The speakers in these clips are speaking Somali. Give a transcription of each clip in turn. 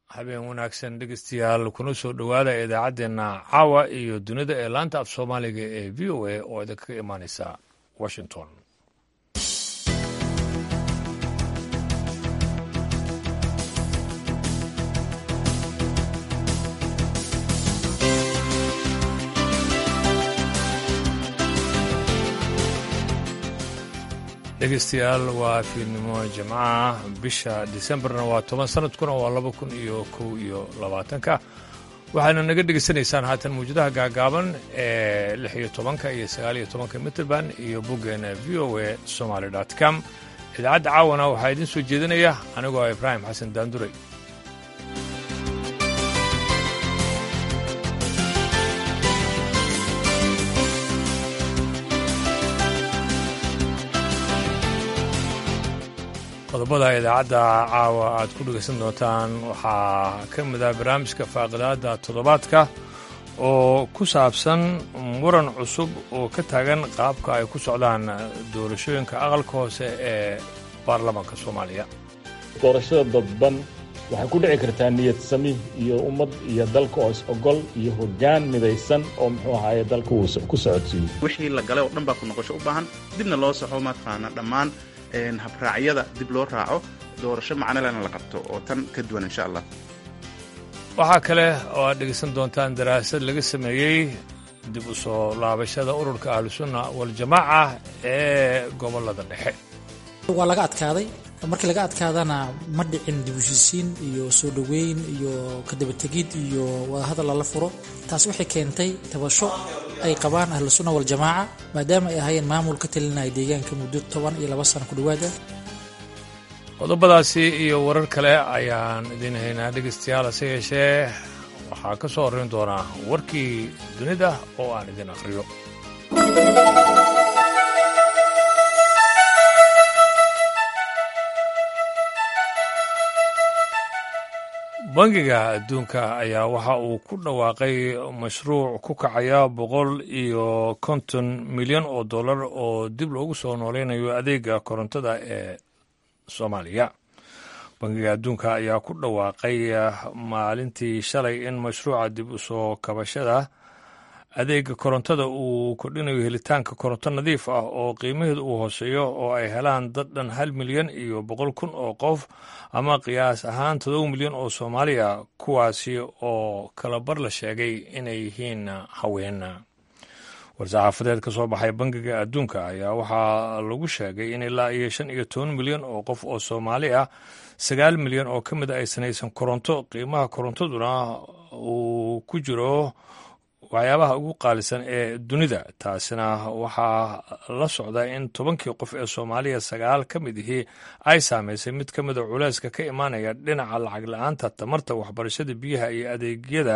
habeen wanaagsan dhegeystayaal kuna soo dhowaada idaacaddeenna caawa iyo dunida ee laanta af soomaaliga ee v o a oo idinkaga imaaneysa washington. dhegeystayaal waa fiidnimo jimcaha bisha disembarna waa 10 sanadkuna waa 2021 waxaana naga dhegeysanaysaan haatan mawjadaha gaagaaban ee 16 iyo 19 mitrband iyo boggeena v o a somaly.com. idaacadda caawana waxaa idiin soo jeedinaya anigoo ibraahim xasan daanduray. qodobada idaacadda caawa aad ku dhegaysan doontaan waxaa ka mid ah barnaamijka faaqidaadda toddobaadka oo ku saabsan muran cusub oo ka taagan qaabka ay ku socdaan doorashooyinka aqalka hoose ee baarlamaanka soomaaliya. doorashada dadban waxay ku dhici kartaa niyad sami iyo ummad iyo dalka oo is-ogol iyo hoggaan midaysan oo muxuu ahaaye dalka uu ku socodsiiyo wixii la galay oo dhan baa ku noqosho u baahan dibna loo saxo mataqaana dhammaan habraacyada dib loo raaco doorasho macnolena la qabto oo tan ka duwan insha allah. waxaa kale oo aad dhegaysan doontaan daraasad laga sameeyey dib u soo laabashada ururka ahlusunna waljamaaca ee gobollada dhexe. waa laga adkaaday markii laga adkaadana ma dhicin dib u heshiisiin iyo soo dhoweyn iyo kadabategid iyo wadahadal lala furo. taas waxay keentay tabasho ay qabaan ahlusunna waljamaaca maadaama ay ahaayeen maamul ka talinaya deegaanka muddo 12 sano ku dhowaada. qodobadaasi iyo warar kale ayaan idiin haynaa dhegaystayaal, hase yeeshee waxaa ka soo horrayn doonaa warkii dunida oo aan idin akhriyo. bangiga adduunka ayaa waxa uu ku dhawaaqay mashruuc ku kacaya $150 milyan oo dib loogu soo noolaynayo adeega korontada ee soomaaliya. bangiga adduunka ayaa ku dhawaaqay maalintii shalay in mashruuca dib u soo kabashada adeega korontada uu kordhinayo helitaanka koronto nadiif ah oo qiimaheedu uu hooseeyo oo ay helaan dad dhan 1,100,000 oo qof ama qiyaas ahaan 7 milyan oo Soomaaliya, kuwaasi oo kala bar la sheegay inay yihiin haween. war-saxaafadeed ka soo baxay bangiga adduunka ayaa waxaa lagu sheegay in ilaa iyo 15 milyan oo qof oo Soomaali ah 9 milyan oo ka mid a aysan haysan koronto, qiimaha korontaduna uu ku jiro waxyaabaha ugu qaalisan ee dunida. taasina waxaa la socda in 10kii qof ee Soomaaliya 9 ka mid ihii ay saamaysay mid ka mida culayska ka imaanaya dhinaca lacag la-aanta tamarta, waxbarashada, biyaha iyo adeegyada.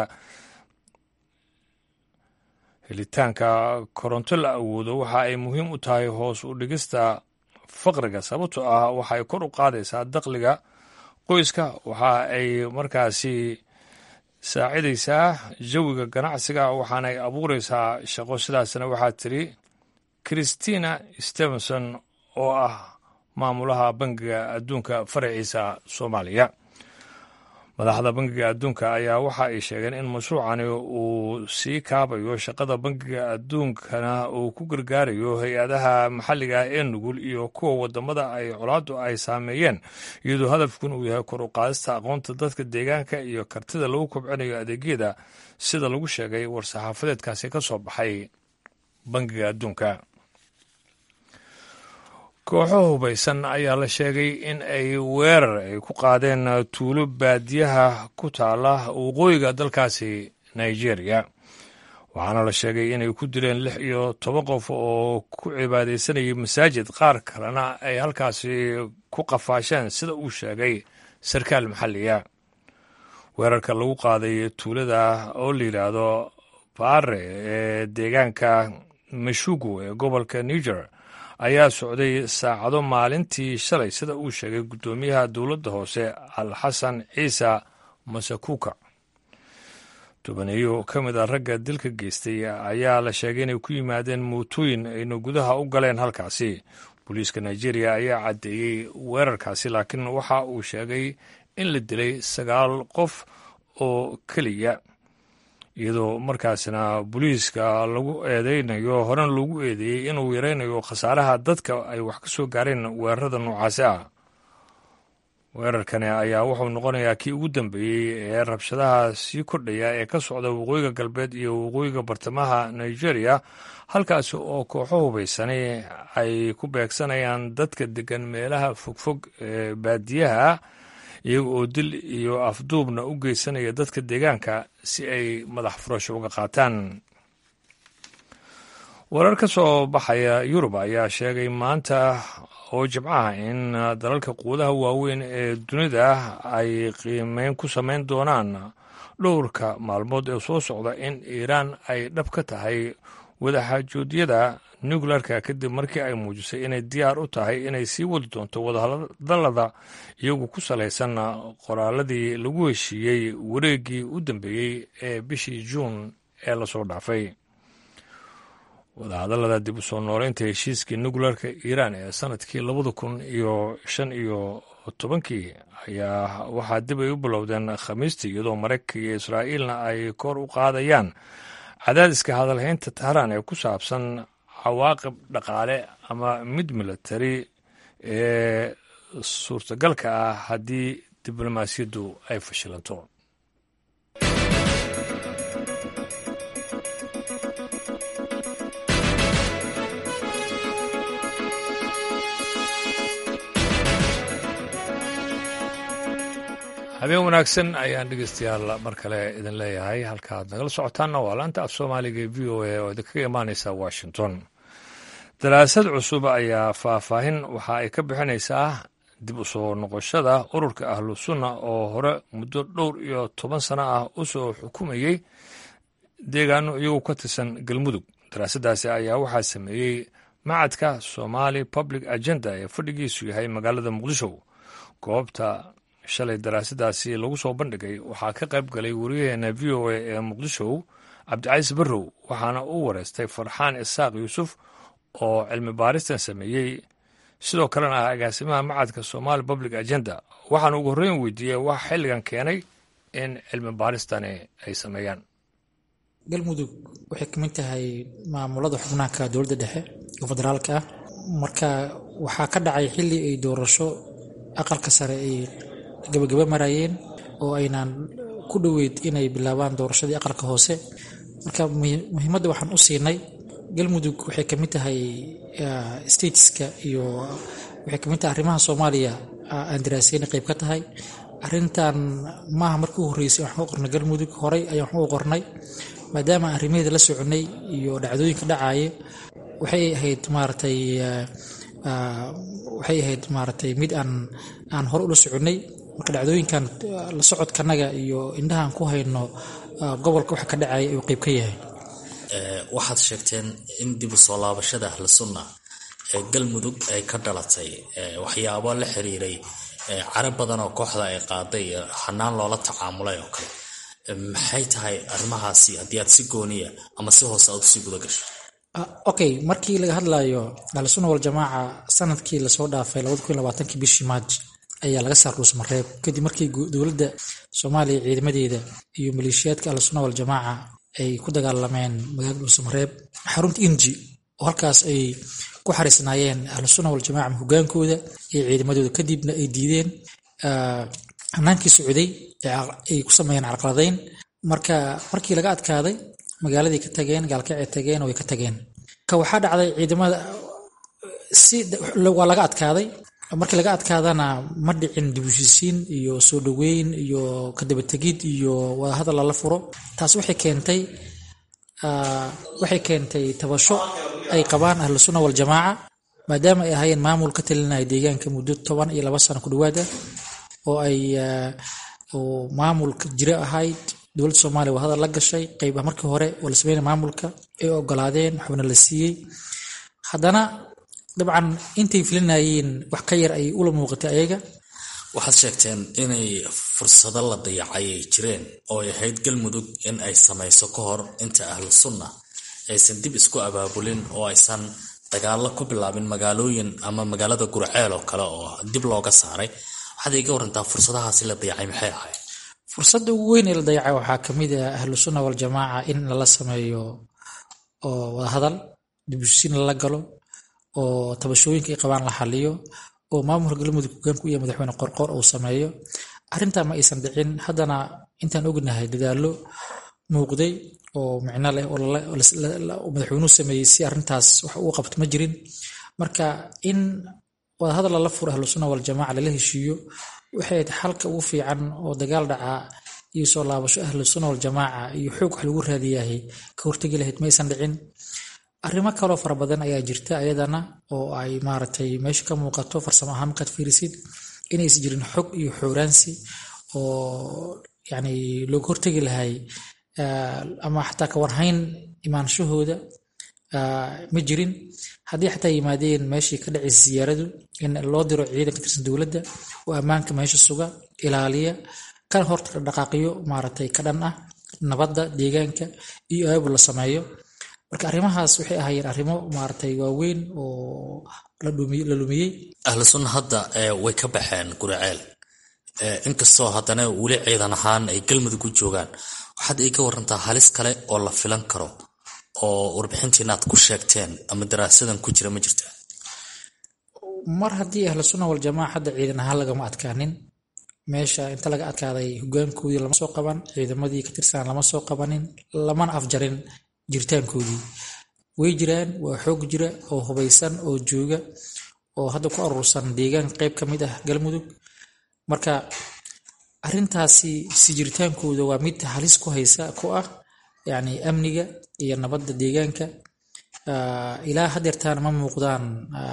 helitaanka koronto la awoodo waxa ay muhiim u tahay hoos u dhigista faqriga, sababtoo ah waxa ay kor u qaadaysaa dakhliga qoyska, waxa ay markaasi saacidaysaa jawiga ganacsiga, waxaana ay abuuraysaa shaqo. sidaasna waxaa tiri Christina Stevenson oo ah maamulaha bangiga adduunka faraciisa Soomaaliya. madaxda bangiga adduunka ayaa waxa ay sheegeen in mashruucani uu sii kaabayo shaqada bangiga adduunkana uu ku gargaarayo hay-adaha maxalliga ee nugul iyo kuwa wadamada ay colaadu ay saameeyeen, iyadoo hadafkun uu yahay kor u qaadista aqoonta dadka deegaanka iyo kartida lagu kobcinayo adeegyada, sida lagu sheegay war-saxaafadeedkaasi ka soo baxay bangiga adduunka. kooxo hubaysan ayaa la sheegay in ay weerar ay ku qaadeen tuulo baadiyaha ku taala waqooyiga dalkaasi Nigeria, waxaana la sheegay inay ku dileen 16 qof oo ku cibaadaysanayay masaajid, qaar kalena ay halkaasi ku qafaasheen, sida uu sheegay sarkaal maxalliga. weerarka lagu qaaday tuulada oo la yidhaahdo Baare ee deegaanka Meshugu ee gobolka Niger ayaa socday saacado maalintii shalay, sida uu sheegay guddoomiyaha dowladda hoose Alxasan Ciise Masakuka. tobaneeyo ka mid a ragga dilka geystay ayaa la sheegay inay ku yimaadeen mootooyin ayna gudaha u galeen halkaasi. booliiska Nigeria ayaa caddeeyey weerarkaasi, laakiin waxa uu sheegay in la dilay 9 qof oo keliya, iyadoo markaasna booliiska lagu eedeynayo horan loogu eedeeyey inuu yaraynayo khasaaraha dadka ay wax ka soo gaareen weerarada noocaasi ah. weerarkani ayaa wuxuu noqonayaa kii ugu dambeeyey ee rabshadaha sii kordhaya ee ka socda waqooyiga galbeed iyo waqooyiga bartamaha Nigeria, halkaasi oo kooxo hubaysani ay ku beegsanayaan dadka degan meelaha fogfog ee baadiyaha, iyaga oo dil iyo afduubna u geysanaya dadka deegaanka si ay madax furasho uga qaataan. warar ka soo baxaya Yurub ayaa sheegay maanta oo Jimcaha in dalalka quwadaha waaweyn ee dunida ay qiimeyn ku samayn doonaan dhowrka maalmood ee soo socda in Iiraan ay dhab ka tahay wadaxaajoodiyada nuclearka kadib markii ay muujisay inay diyaar u tahay inay sii wadi doonto wadahadallada iyagu ku salaysan qoraaladii lagu heshiiyey wareeggii u dambeeyey ee bishii Juun ee lasoo dhaafay. wadahadallada dib u soo nooleynta heshiiskii nuclearka Iiraan ee sanadkii 2015 ayaa waxaa dib ay u bilowdeen Khamiistii, iyadoo Mareykanka iyo Israa'iilna ay kor u qaadayaan cadaadiska hadalhaynta Tahraan ee ku saabsan cawaaqib dhaqaale ama mid militari ee suurtagalka ah haddii diblomaasiyaddu ay fashilanto. habeen wanaagsan ayaan dhegeystayaal mar kale idin leeyahay. halkaaad nagala socotaanna waa laanta af soomaaliga ee VOA oo idinkaga imaaneysa Washington. daraasad cusub ayaa faahfaahin waxa ay ka bixinaysaa dib u soo noqoshada ururka ahlu sunna oo hore muddo dhowr iyo 10 sano ah u soo xukumayey deegaano iyagu ka tirsan Galmudug. daraasaddaasi ayaa waxaa sameeyey macadka Somali Public Agenda ee fadhigiisu yahay magaalada Muqdisho. goobta shalay daraasadaasi lagu soo bandhigay waxaa ka qayb galay wariyaheena VOA ee Muqdisho Cabdicaiis Barrow, waxaana uu wareystay Farxaan Isaaq Yuusuf oo cilmi baaristan sameeyey, sidoo kalena ah agaasimaha macadka Somali Public Agenda. waxaan ugu horreyn weydiiyey wax xilligan keenay in cilmi baaristani ay sameeyaan. Galmudug waxay ka mid tahay maamulada xubnaha dowladda dhexe ee federaalka ah, marka waxaa ka dhacay xilli ay doorasho aqalka sare ay gabagaba marayeen oo aynaan ku dhoweyd inay bilaabaan doorashadii aqalka hoose. marka muhiimadda waxaan u siinay Galmudug waxay ka mid tahay stateska iyo waxay ka mid tahay arrimaha Soomaaliya aan daraasayna qayb ka tahay. arrintan maaha markii ugu horreysay waxaan u qornay Galmudug, horey ayaan wax u qornay maadaama arrimaheeda la soconay iyo dhacdooyinka dhacaya. waxay ahayd maaragtay mid aan hore ula soconay. marka dhacdooyinkan la socodkanaga iyo indhahan ku hayno gobolka waxa ka dhacaya ayuu qayb ka yahay. waxaad sheegteen in dib u soo laabashada ahlu sunna ee Galmudug ay ka dhalatay waxyaabo la xiriiray carab badan oo kooxda ay qaaday xanaan loola tacaamulay oo kale. maxay tahay arrimahaasi haddii aad si gooniya ama si hoose aad usii guda gasho? Okay, markii laga hadlayo ahlu sunna wal jamaaca sanadkii lasoo dhaafay 2020 bishii Maaj ayaa laga saaray Dhuusamareeb kadib markii dowladda Soomaaliya ciidamadeeda iyo maleeshiyaadka ahlu sunna wal jamaaca ay ku dagaalameen magaalada Dhuusamareeb xarunta Inji oo halkaas ay ku xariisnaayeen ahlu sunna wal jamaaca hogaankooda iyo ciidamadooda, kadibna ay diideen hanaankii socday ay ku sameeyeen carqaladeyn. markii laga adkaaday magaaladii ka tageen, gaalkacay tageen oo ay ka tageen. ka waxaa dhacday ciidamada waa laga adkaaday. markii laga adkaadana ma dhicin dib u heshiisiin iyo soo dhaweyn iyo ka daba tegid iyo wada hadal la furo. taas waxay keentay tabasho ay qabaan ahlu sunna wal jamaaca maadaama ay ahaayeen maamul ka talinaya deegaanka muddo 12 sano ku dhawaad oo ay maamulka jira ahayd. dowladda Soomaaliya waa hadal la gashay qayb markii hore oo la sameeyay maamulka ay ogolaadeen waxna la siiyey. haddana dabcan intay filinayeen wax ka yar ay ula muuqatay ayaga. waxaad sheegteen inay fursado la dayacay jireen oo ay ahayd Galmudug in ay samayso ka hor inta ahlu sunna aysan dib isku abaabulin oo aysan dagaalo ku bilaabin magaalooyin ama magaalada Gurceel oo kale oo dib looga saaray. waxaad iga warantaa fursadahaasi la dayacay maxay ahayd? fursadda ugu weyn ee la dayacay waxaa kamid ah ahlu sunna waljamaaca in lala sameeyo oo wadahadal dibushiin lala galo oo tabashooyinka ay qabaan la xaliyo oo maamulka galmudug hogaanku iyo madaxweyne qorqor uu sameeyo. arrintaa ma aysan dhicin. haddana intaan ognahay dadaalo muuqday oo micno leh oo madaxweynuhu sameeyey si arrintaas wax uu qabto ma jirin. marka in wadahadal lala furo ahlu sunna waljamaaca lala heshiiyo waxay ahayd xalka ugu fiican oo dagaal dhaca iyo soo laabasho ahlu sunna waljamaaca iyo xoog wax lagu raadiyahay ka hortagi lahayd ma aysan dhicin. arrimo kaloo fara badan ayaa jirta ayadana oo ay maaragtay meesha ka muuqato farsamo ahaan markaad fiirisid inaysan jirin xog iyo xooraansi oo yani looga hortagi lahay ama xataa ka warhayn imaanshahooda ma jirin. haddii xataa yimaadeen meeshii ka dhacay siyaaradu in loo diro ciidan ka tirsan dowladda oo ammaanka meesha suga ilaaliya kana horta dhaqaaqiyo maaragtay ka dhan ah nabadda deegaanka iyo aabul la sameeyo. marka arrimahaas waxay ahaayeen arrimo maaragtay waaweyn oo la lumiyey. ahlu sunna hadda way ka baxeen Guriceel, inkastoo haddana weli ciidan ahaan ay galmudug u joogaan. waxaad iga warantaa halis kale oo la filan karo oo warbixintiina aad ku sheegteen ama daraasadan ku jira ma jirta? mar haddii ahlu sunna waljamaaca hadda ciidan ahaan lagama adkaanin, meesha inta laga adkaaday hogaankoodii lama soo qaban, ciidamadii ka tirsan lama soo qabanin, lamana afjarin jiritaankoodii. way jiraan, waa xoog jira oo hubaysan oo jooga oo hadda ku urursan deegaan qayb ka mid ah galmudug. marka arrintaasi si jiritaankooda waa mid halis ku haysa ku ah yani amniga iyo nabadda deegaanka. ilaa hadeertaan ma muuqdaan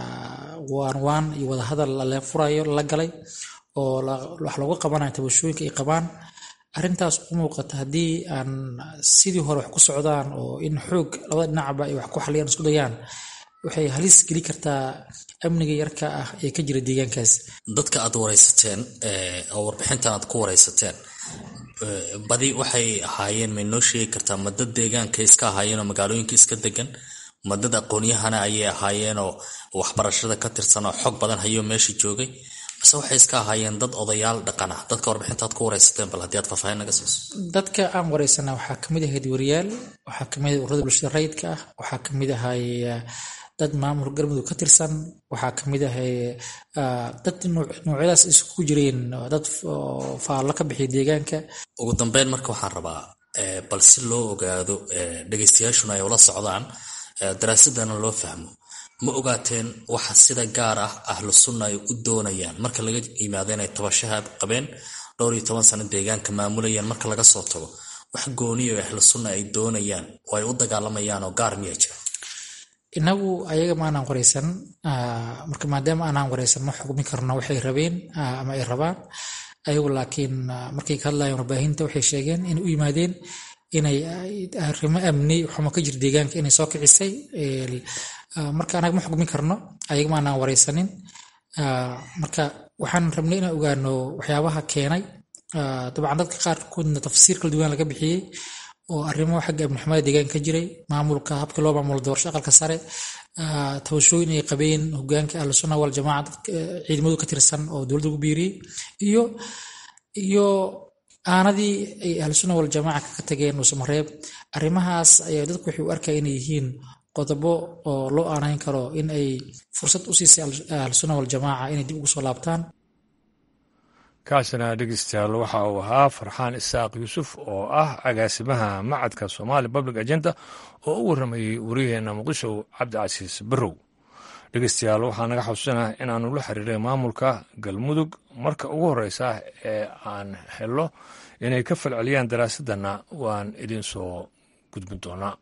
waan iyo wadahadal la furayo la galay oo wax looga qabanayo tabashooyinka ay qabaan. arrintaas u muuqata haddii aan sidii hore wax ku socdaan oo in xoog labada dhinacba ay wax ku xaliyaan isku dayaan waxay halis geli kartaa amniga yarka ah ee ka jira deegaankaas. dadka aad waraysateen oo warbixintan aad ku waraysateen badi waxay ahaayeen ma noo sheegi kartaa ma dad deegaanka iska ahaayeen oo magaalooyinka iska degan, ma dad aqoon-yahana ayay ahaayeen oo waxbarashada ka tirsan oo xog badan hayo meesha joogay, base waxay iska ahaayeen dad odayaal dhaqan ah? dadka warbixintaad ku waraysateen bal haddii aad faahfaahin naga siiso. dadka aan waraysana waxaa kamid ahayd wariyaal, waxaa kamid ah ururada bulshada rayidka ah, waxaa kamid ahay dad maamulka galmudug ka tirsan, waxaa kamid ahay dad noocyadaas isku jireen, dad faallo ka bixiya deegaanka. ugu dambeyn marka waxaan rabaa bal si loo ogaado dhegaystayaashuna ay ula socdaan daraasadana loo fahmo, ma ogaateen waxa sida gaar ah ahlu sunna ay u doonayaan marka laga yimaado inay tabashahaad qabeen 12 sano deegaanka maamulayaan? marka laga soo tago wax gooniyo ahlu sunna ay doonayaan oo ay u dagaalamayaan oo gaar miya jira? inagu ayaga ma aanan waraysan, marka maadaama aanan waraysan ma xukmi karno waxay rabeen ama ay rabaan ayagu. laakiin markay ka hadlayaan warbaahinta waxay sheegeen inay u yimaadeen inay arrimo amni xumo ka jir deegaanka inay soo kicisay. marka anaga ma xukmi karno, ayaga ma aanan waraysanin. marka waxaan rabnay inaan ogaano waxyaabaha keenay. dabcan dadka qaarkoodna tafsiir kala duwan laga bixiyey oo arrimo xagga amnixumada deegaanka ka jiray, maamulka habkii loo maamulo doorasho aqalka sare, tabashooyin ay qabeen hogaanka ahlu sunna waljamaaca ciidamadu ka tirsan oo dowladda ugu biiriyey iyo aanadii ay ahlu sunna waljamaaca ka tageen nuusamareeb. arrimahaas ayaa dadku waxay u arkaya inay yihiin qodobo oo loo aanayn karo in ay fursad u siisay ahlu sunna waljamaaca inay dib ugu soo laabtaan. kaasina dhegeystayaal waxa uu ahaa Farxaan Isaaq Yuusuf oo ah agaasimaha macadka Somali Public Agenda oo u waramayay wariyaheena Muqdisho Cabdicasiis Barrow. dhegeystayaal waxaa naga xusuusanaa inaanu la xiriiray maamulka galmudug marka ugu horeysa ee aan helo inay ka falceliyaan daraasadana waan idin soo gudbin doonaa.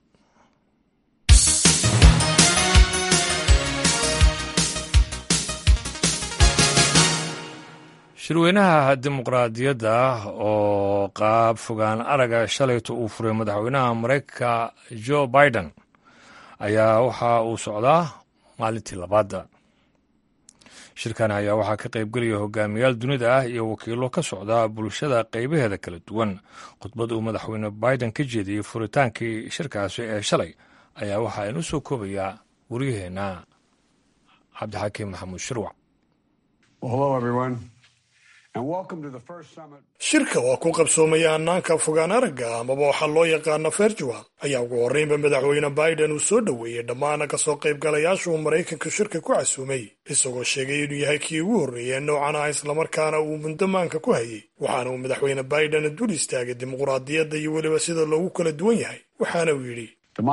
shirweynaha dimuqraadiyadda oo qaab fogaan araga shalayto uu furay madaxweynaha Mareykanka Joe Biden ayaa waxa uu socdaa maalintii labaadda. shirkan ayaa waxaa ka qaybgelaya hogaamiyaal dunida ah iyo wakiilo ka socda bulshada qaybaheeda kala duwan. khudbad uu madaxweyne Biden ka jeediyey furitaankii shirkaasi ee shalay ayaa waxa aynu soo koobayaa waryaheena Cabdixakiim Maxamuud Shirwac. Hello everyone. shirka waa ku qabsoomaya hannaanka fogaan aragga amaba waxaa loo yaqaana virtual ayaa ugu horreynba madaxweyne biden uu soo dhoweeyey dhammaan kasoo qaybgalayaasha uu maraykanka shirka ku casuumay isagoo sheegay inuu yahay kii ugu horreeyey noocan ah islamarkaana uu mundamaanka ku hayay waxaana uu madaxweyne biden dul istaagay dimuqraadiyadda iyo weliba sida loogu kala duwan yahay waxaana uu yidhi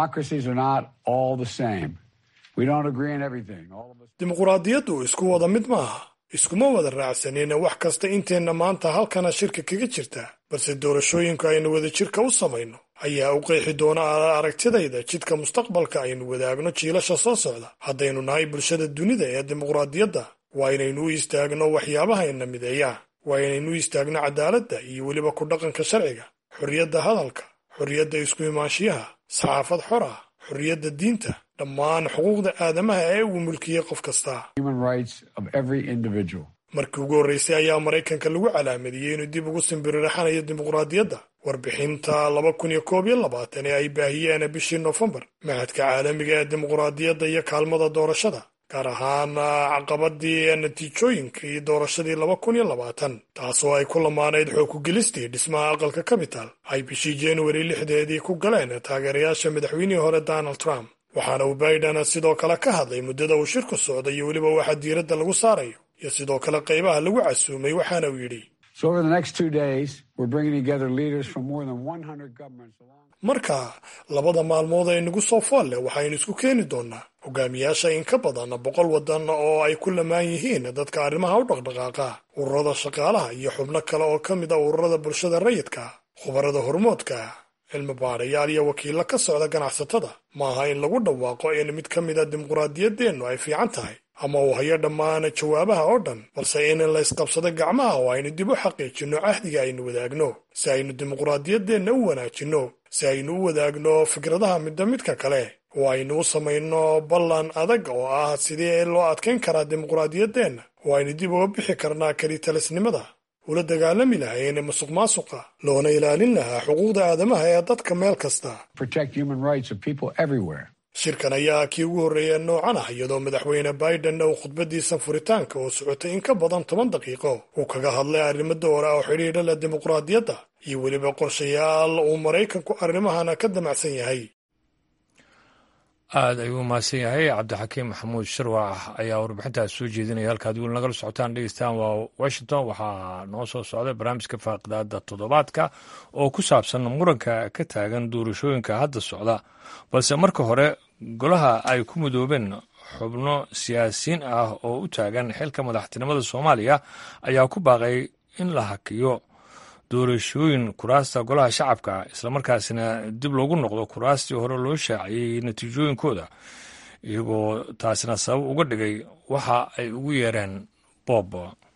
dimuqraadiyaddu isku wada mid maaha iskuma wada raacsanina wax kasta inteenna maanta halkana shirka kaga jirta balse doorashooyinka aynu wada jirka u samayno ayaa u qeexi doona aragtidayda jidka mustaqbalka aynu wadaagno jiilasha soo socda haddaynu nahay bulshada dunida ee dimuqraadiyadda waa inaynu u istaagno waxyaabahayna mideeya waa inaynu u istaagno cadaaladda iyo weliba ku dhaqanka sharciga xorriyadda hadalka xorriyadda isku imaanshiyaha saxaafad xor ah xorriyadda diinta dhammaan xuquuqda aadamaha ee uu mulkiyey qof kasta markii ugu horraysay ayaa maraykanka lagu calaamadiyey inuu dib ugu simbiriraxanayo dimuqraadiyadda warbixinta 2021 ee ay baahiyeen bishii Noofembar mahadka caalamiga ee dimuqraadiyadda iyo kaalmada doorashada gaar ahaan caqabadii natiijooyinkii doorashadii 2020 taasoo ay ku lamaanayd xoog ku gelistii dhismaha aqalka capital ay bishii January 6 ku galeen taageerayaasha madaxweynihii hore Donald Trump waxaana uu Biden sidoo kale ka hadlay muddada uu shirku socday iyo weliba waxa diiradda lagu saarayo iyo sidoo kale qaybaha lagu casuumay waxaana uu yidhi marka labada maalmood ee nagu soo fool leh waxaynu isku keeni doonaa hogaamiyaasha in ka badan 100 waddan oo ay ku lamaan yihiin dadka arrimaha u dhaqdhaqaaqa ururada shaqaalaha iyo xubno kale oo ka mid ah ururada bulshada rayidka khubarada hormoodka cilmi baarayaal iyo wakiilo ka socda ganacsatada maaha in lagu dhawaaqo in mid ka mid a dimuqraadiyaddeennu ay fiican tahay ama uu hayo dhammaan jawaabaha oo dhan balse in la isqabsado gacmaha oo aynu dib u xaqiijinno cahdiga aynu wadaagno si aynu dimuqraadiyaddeenna u wanaajinno si aynu u wadaagno fikradaha midka kale oo aynu u samayno ballan adag oo ah sidii loo adkayn karaa dimuqraadiyaddeenna oo aynu dib uga bixi karnaa kelitalisnimada ula dagaalami lahayn musuqmaasuqa loona ilaalin lahaa xuquuqda aadamaha ee dadka meel kasta shirkan ayaa kii ugu horreeya noocan ah iyadoo madaxweyne Biden uu khudbadiisa furitaanka oo socotay in ka badan 10 daqiiqo uu kaga hadlay arrimo door ah oo xidhiidha la dimuqraadiyadda iyo weliba qorshayaal uu maraykanku arrimahana ka damacsan yahay aad ayuu mahadsan yahay cabdixakiim maxamuud sharwax ayaa warbixintaas soo jeedinaya halkaad weli nagala socotaan dhegeystaan waa washington waxaa noo soo socday barnaamijka faaqidaada toddobaadka oo ku saabsan muranka ka taagan doorashooyinka hadda socda balse marka hore golaha ay ku midoobeen xubno siyaasiyiin ah oo u taagan xilka madaxtinimada Soomaaliya ayaa ku baaqay in la hakiyo doorashooyin kuraasta golaha shacabka islamarkaasina dib loogu noqdo kuraastii hore loo shaaciyey natiijooyinkooda iyagoo taasina sabab uga dhigay waxa ay ugu yeereen boob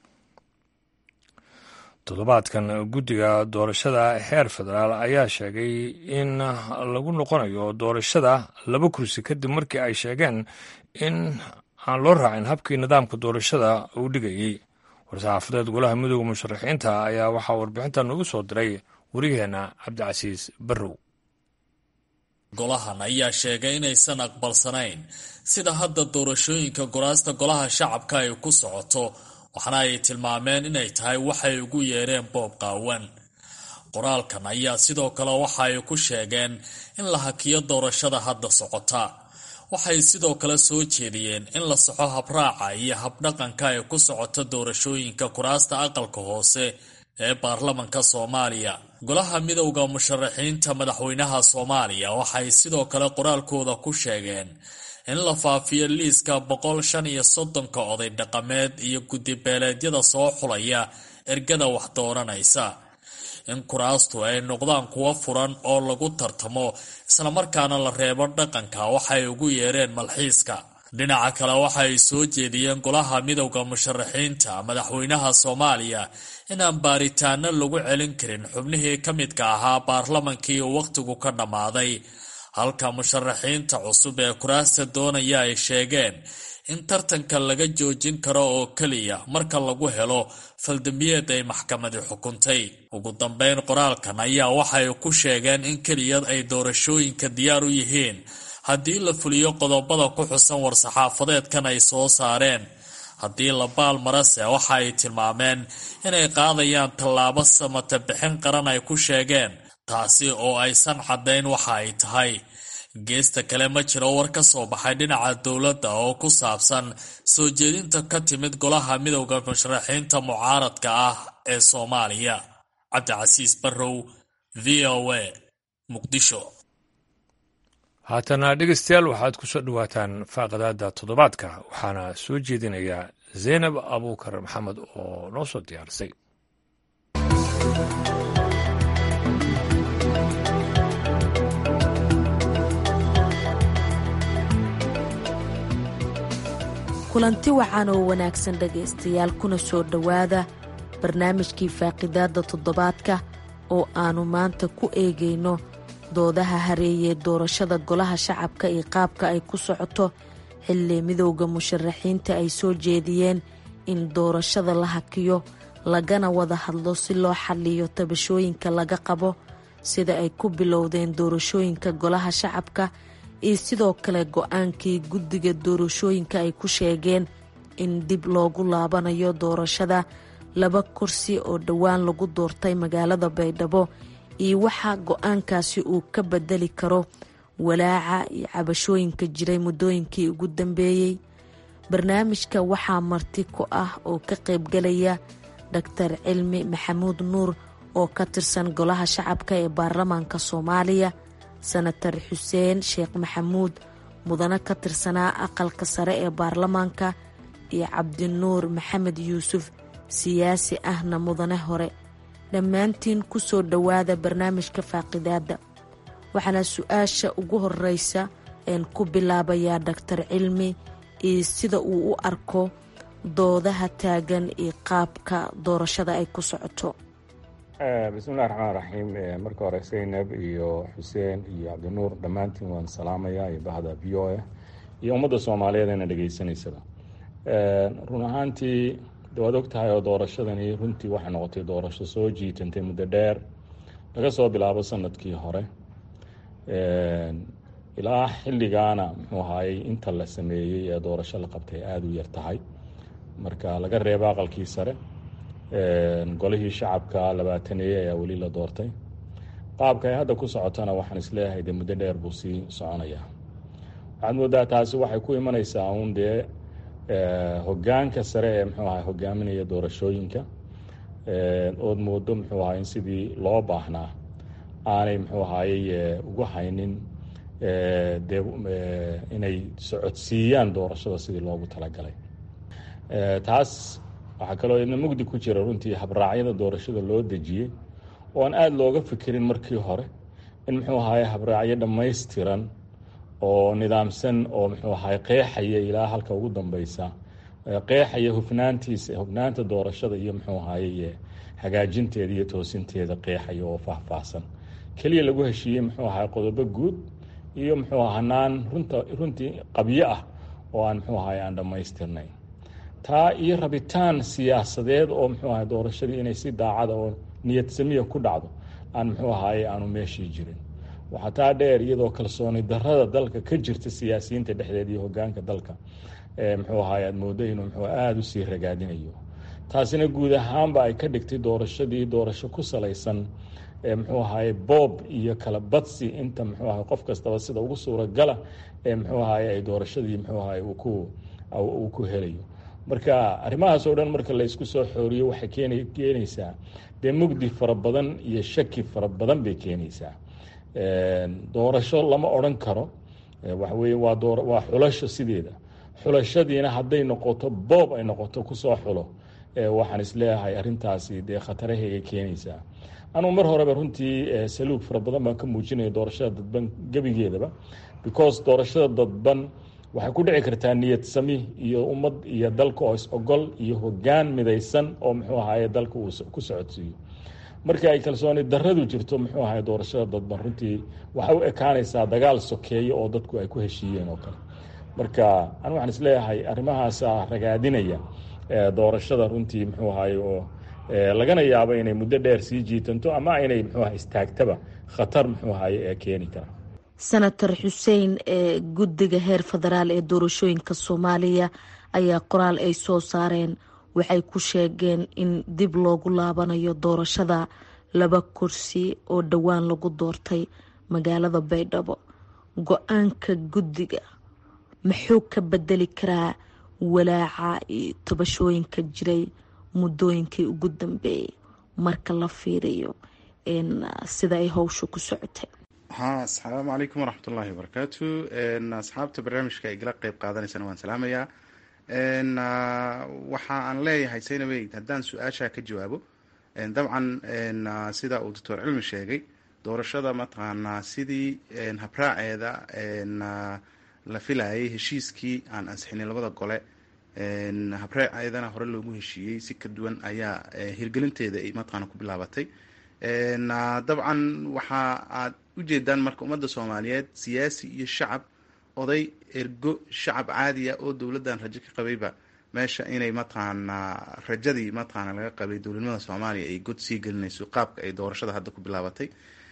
toddobaadkan guddiga doorashada heer federaal ayaa sheegay in lagu noqonayo doorashada 2 kursi kadib markii ay sheegeen in aan loo raacin habkii nidaamka doorashada uu dhigayey war-saxaafadeed golaha midooda musharaxiinta ayaa waxaa warbixinta noogu soo diray wariyaheenna cabdicasiis barrow golahan ayaa sheegay inaysan aqbalsanayn sida hadda doorashooyinka kuraasta golaha shacabka ay ku socoto waxaana ay tilmaameen inay tahay waxay ugu yeereen boob qaawan qoraalkan ayaa sidoo kale waxa ay ku sheegeen in la hakiyo doorashada hadda socota waxay sidoo kale soo jeediyeen in la saxo habraaca iyo habdhaqanka ay ku socoto doorashooyinka kuraasta aqalka hoose ee baarlamanka Soomaaliya golaha midowga musharaxiinta madaxweynaha Soomaaliya waxay sidoo kale qoraalkooda ku sheegeen in la faafiyo liiska 135 oday dhaqameed iyo guddi beeleedyada soo xulaya ergada wax dooranaysa in kuraastu ay noqdaan kuwa furan oo lagu tartamo isla markaana la reebo dhaqanka waxay ugu yeereen malxiiska dhinaca kale waxay soo jeediyeen golaha midowga musharaxiinta madaxweynaha Soomaaliya inaan baaritaano lagu celin karin xubnihii ka midka ahaa baarlamankii waqtigu ka dhamaaday halka musharaxiinta cusub ee kuraasta doonaya ay sheegeen in tartanka laga joojin karo oo kaliya marka lagu helo faldambiyeed ay maxkamadu xukuntay ugu dambeyn qoraalkan ayaa waxay ku sheegeen in kaliya ay doorashooyinka diyaar u yihiin haddii la fuliyo qodobada ku xusan war-saxaafadeedkan ay soo saareen haddii la baalmarase waxa ay tilmaameen inay qaadayaan tallaabo samata bixin qaran ay ku sheegeen, taasi oo aysan caddayn waxa ay tahay. geesta kale ma jiro war ka soo baxay dhinaca dowladda oo ku saabsan soo jeedinta ka timid golaha midowda musharaxiinta mucaaradka ah ee Soomaaliya. Cabdicasiis Barrow, VOA, Muqdisho. haatana dhegeystayaal waxaad ku soo dhawaataan faaqadaada toddobaadka, waxaana soo jeedinayaa Zaynab Abuukar Maxamed oo noo soo diyaarisay. kulanti wacan oo wanaagsan dhegaystayaal, kuna soo dhowaada barnaamijkii faaqidaada toddobaadka oo aanu maanta ku eegayno doodaha hareeyee doorashada golaha shacabka iyo qaabka ay ku socoto xilli midowda musharaxiinta ay soo jeediyeen in doorashada la hakiyo lagana wada hadlo si loo xalliyo tabashooyinka laga qabo sida ay ku bilowdeen doorashooyinka golaha shacabka iyo sidoo kale go-aankii guddiga doorashooyinka ay ku sheegeen in dib loogu laabanayo doorashada 2 kursi oo dhowaan lagu doortay magaalada Baydhabo iyo waxa go-aankaasi uu ka bedeli karo walaaca iyo cabashooyinka jiray muddooyinkii ugu dambeeyey. barnaamijka waxaa marti ku ah oo ka qaybgalaya Dr. Cilmi Maxamuud Nuur oo ka tirsan golaha shacabka ee baarlamaanka Soomaaliya, Senator Xuseen Sheekh Maxamuud mudane ka tirsanaa aqalka sare ee baarlamaanka, iyo Cabdinuur Maxamed Yuusuf siyaasi ahna mudane hore. dhammaantiin ku soo dhowaada barnaamijka faaqidaada. waxaana su-aasha ugu horeysa ku bilaabayaa Dr. Cilmi iyo sida uu u arko doodaha taagan iyo qaabka doorashada ay ku socoto. bismillahi raxmaan raxiim. marka hore Zaynab iyo Xuseen iyo Cabdinuur dhammaantiin waan salaamayaa, iyo bahda VOA iyo ummadda Soomaaliyeed ee dhagaysanaysada. run ahaantii waad ogtahay oo doorashadani runtii waxay noqotay doorasho soo jiitantay muddo dheer laga soo bilaabo sanadkii hore ilaa xilligaana muxuu ahaayey inta la sameeyey ee doorasho la qabtay aada u yar tahay. marka laga reebo aqalkii sare, golihii shacabka 20 ayaa weli la doortay. qaabka ay hadda ku socotana waxaan isleeyahay dee muddo dheer buu sii soconayaa. waxaad moodaa taasi waxay ku imanaysaa uun dee hogaanka sare ee muxuu ahay hogaaminaya doorashooyinka ood moodo muxuu ahay in sidii loo baahnaa aanay muxuu ahayey ugu haynin dee inay socodsiiyaan doorashada sidii loogu talagalay. taas waxaa kaloo idna mugdi ku jira runtii habraacyada doorashada loo dejiyey oo aan aada looga fikirin markii hore in muxuu ahay habraacyo dhammaystiran oo nidaamsan oo muxuu ahay qeexaya ilaa halka ugu dambeysa, qeexaya hufnaanta doorashada iyo muxuu ahaye hagaajinteeda iyo toosinteeda qeexaya oo faahfaahsan. keliya lagu heshiiyey muxuu ahay qodobo guud iyo muxuu hanaan runtii qabyo ah oo aan muxuu ahay aan dhammaystirnayn. taa iyo rabitaan siyaasadeed oo muxuu ahay doorashadii inay si daacada oo niyad samiya ku dhacdo aan muxuu ahaye aanu meeshii jirin. waxaa taa dheer iyadoo kalsooni darrada dalka ka jirta siyaasiyiinta dhexdeeda iyo hogaanka dalka muxuu ahaay aad moodo inuu muxuu aada u sii ragaadinayo. taasina guud ahaanba ay ka dhigtay doorashadii doorasho ku salaysan muxuu ahaay boob iyo kala badsi inta muxuu ahay qof kastaba sida ugu suuragala muxuu ahaay ay doorashadii muxuu ahaay uu ku helayo. marka arrimahaas oo dhan marka la isku soo xooriyo waxay keenaysaa dee mugdi fara badan iyo shaki fara badan bay keenaysaa. doorasho lama odhan karo waxaweye waa xulasho sideeda. xulashadiina hadday noqoto boob ay noqoto kusoo xulo waxaan isleeyahay arrintaasi dee khataraheega keenaysaa. anugu mar horeba runtii saluug fara badan baan ka muujinaya doorashada dadban gebigeedaba, because doorashada dadban waxay ku dhici kartaa niyad sami iyo ummad iyo dalka oo is-ogol iyo hogaan midaysan oo muxuu ahaye dalka uu ku socodsiiyo. markii ay kalsooni darradu jirto muxuu ahay doorashada dadban runtii waxay u ekaanaysaa dagaal sokeeyo oo dadku ay ku heshiiyeen oo kale. marka anu waxaan isleeyahay arrimahaasa ragaadinaya doorashada runtii muxuu ahay oo lagana yaabo inay muddo dheer sii jiitanto ama inay muxuu ahay istaagtaba khatar muxuu ahay ee keeni kara. Senator Xuseen guddiga heer federaal ee doorashooyinka Soomaaliya ayaa qoraal ay soo saareen waxay ku sheegeen in dib loogu laabanayo doorashada 2 kursi oo dhowaan lagu doortay magaalada Baydhabo. Go-aanka guddiga muxuu ka bedeli karaa walaaca iyo tabashooyinka jiray muddooyinkii ugu dambeeyay marka la fiiriyo sida ay hawshu ku socotay? asalaamu calaykum waraxmatullaahi wabarakaatu. asxaabta barnaamijka ay igala qeyb qaadanaysana waan salaamayaa. waxa aan leeyahay saynaweyd haddaan su-aashaa ka jawaabo, dabcan sida uu doctor cilmi sheegay, doorashada mataqaanaa sidii habraaceeda la filayay heshiiskii aan ansixinay labada gole, habraaceedana hore loogu heshiiyey si ka duwan ayaa hirgelinteeda ay mataqaana ku bilaabatay. dabcan waxa aad ujeedaan marka ummadda Soomaaliyeed, siyaasi iyo shacab, oday, ergo, shacab caadiya oo dowladdan rajo ka qabayba meesha inay mataqaanaa rajadii mataqaana laga qabay dowladnimada Soomaaliya ay god sii gelinayso qaabka ay doorashada hadda ku bilaabatay.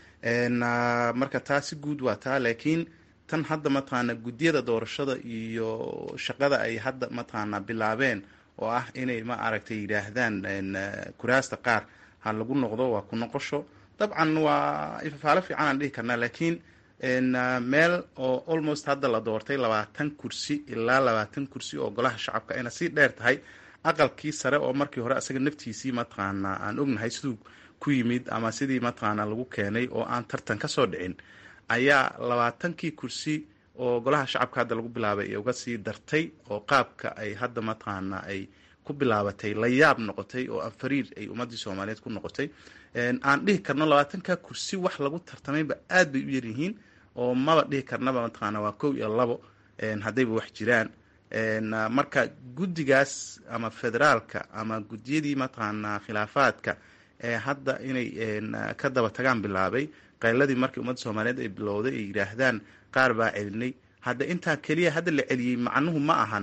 marka taasi guud waa taa, laakiin tan hadda mataqaana guddiyada doorashada iyo shaqada ay hadda mataqaana bilaabeen oo ah inay ma aragtay yidhaahdaan kuraasta qaar ha lagu noqdo, waa ku noqosho. dabcan waa ifafaalo fiican aan dhihi karnaa, laakiin meel oo almost hadda la doortay 20 kursi ilaa 20 kursi oo golaha shacabka ayna sii dheer tahay aqalkii sare oo markii hore asaga naftiisii mataqaana aan ognahay siduu ku yimid ama sidii mataqaana lagu keenay oo aan tartan ka soo dhicin, ayaa 20kii kursi oo golaha shacabka hadda lagu bilaabay ee uga sii dartay oo qaabka ay hadda mataqaana ay ku bilaabatay la yaab noqotay oo afariir ay ummadii Soomaaliyeed ku noqotay. aan dhihi karno 20ka kursi wax lagu tartamayba aad bay u yar yihiin oo maba dhihi karnaba mataqaana waa 1 iyo 2 haddayba wax jiraan. marka guddigaas ama federaalka ama guddiyadii mataqaana khilaafaadka hadda inay ka daba tagaan bilaabay qayladii markii ummadda Soomaaliyeed ay bilowday ay yiraahdaan qaar baa celinay. hadda intaa kaliya hadda la celiyey macnuhu ma ahan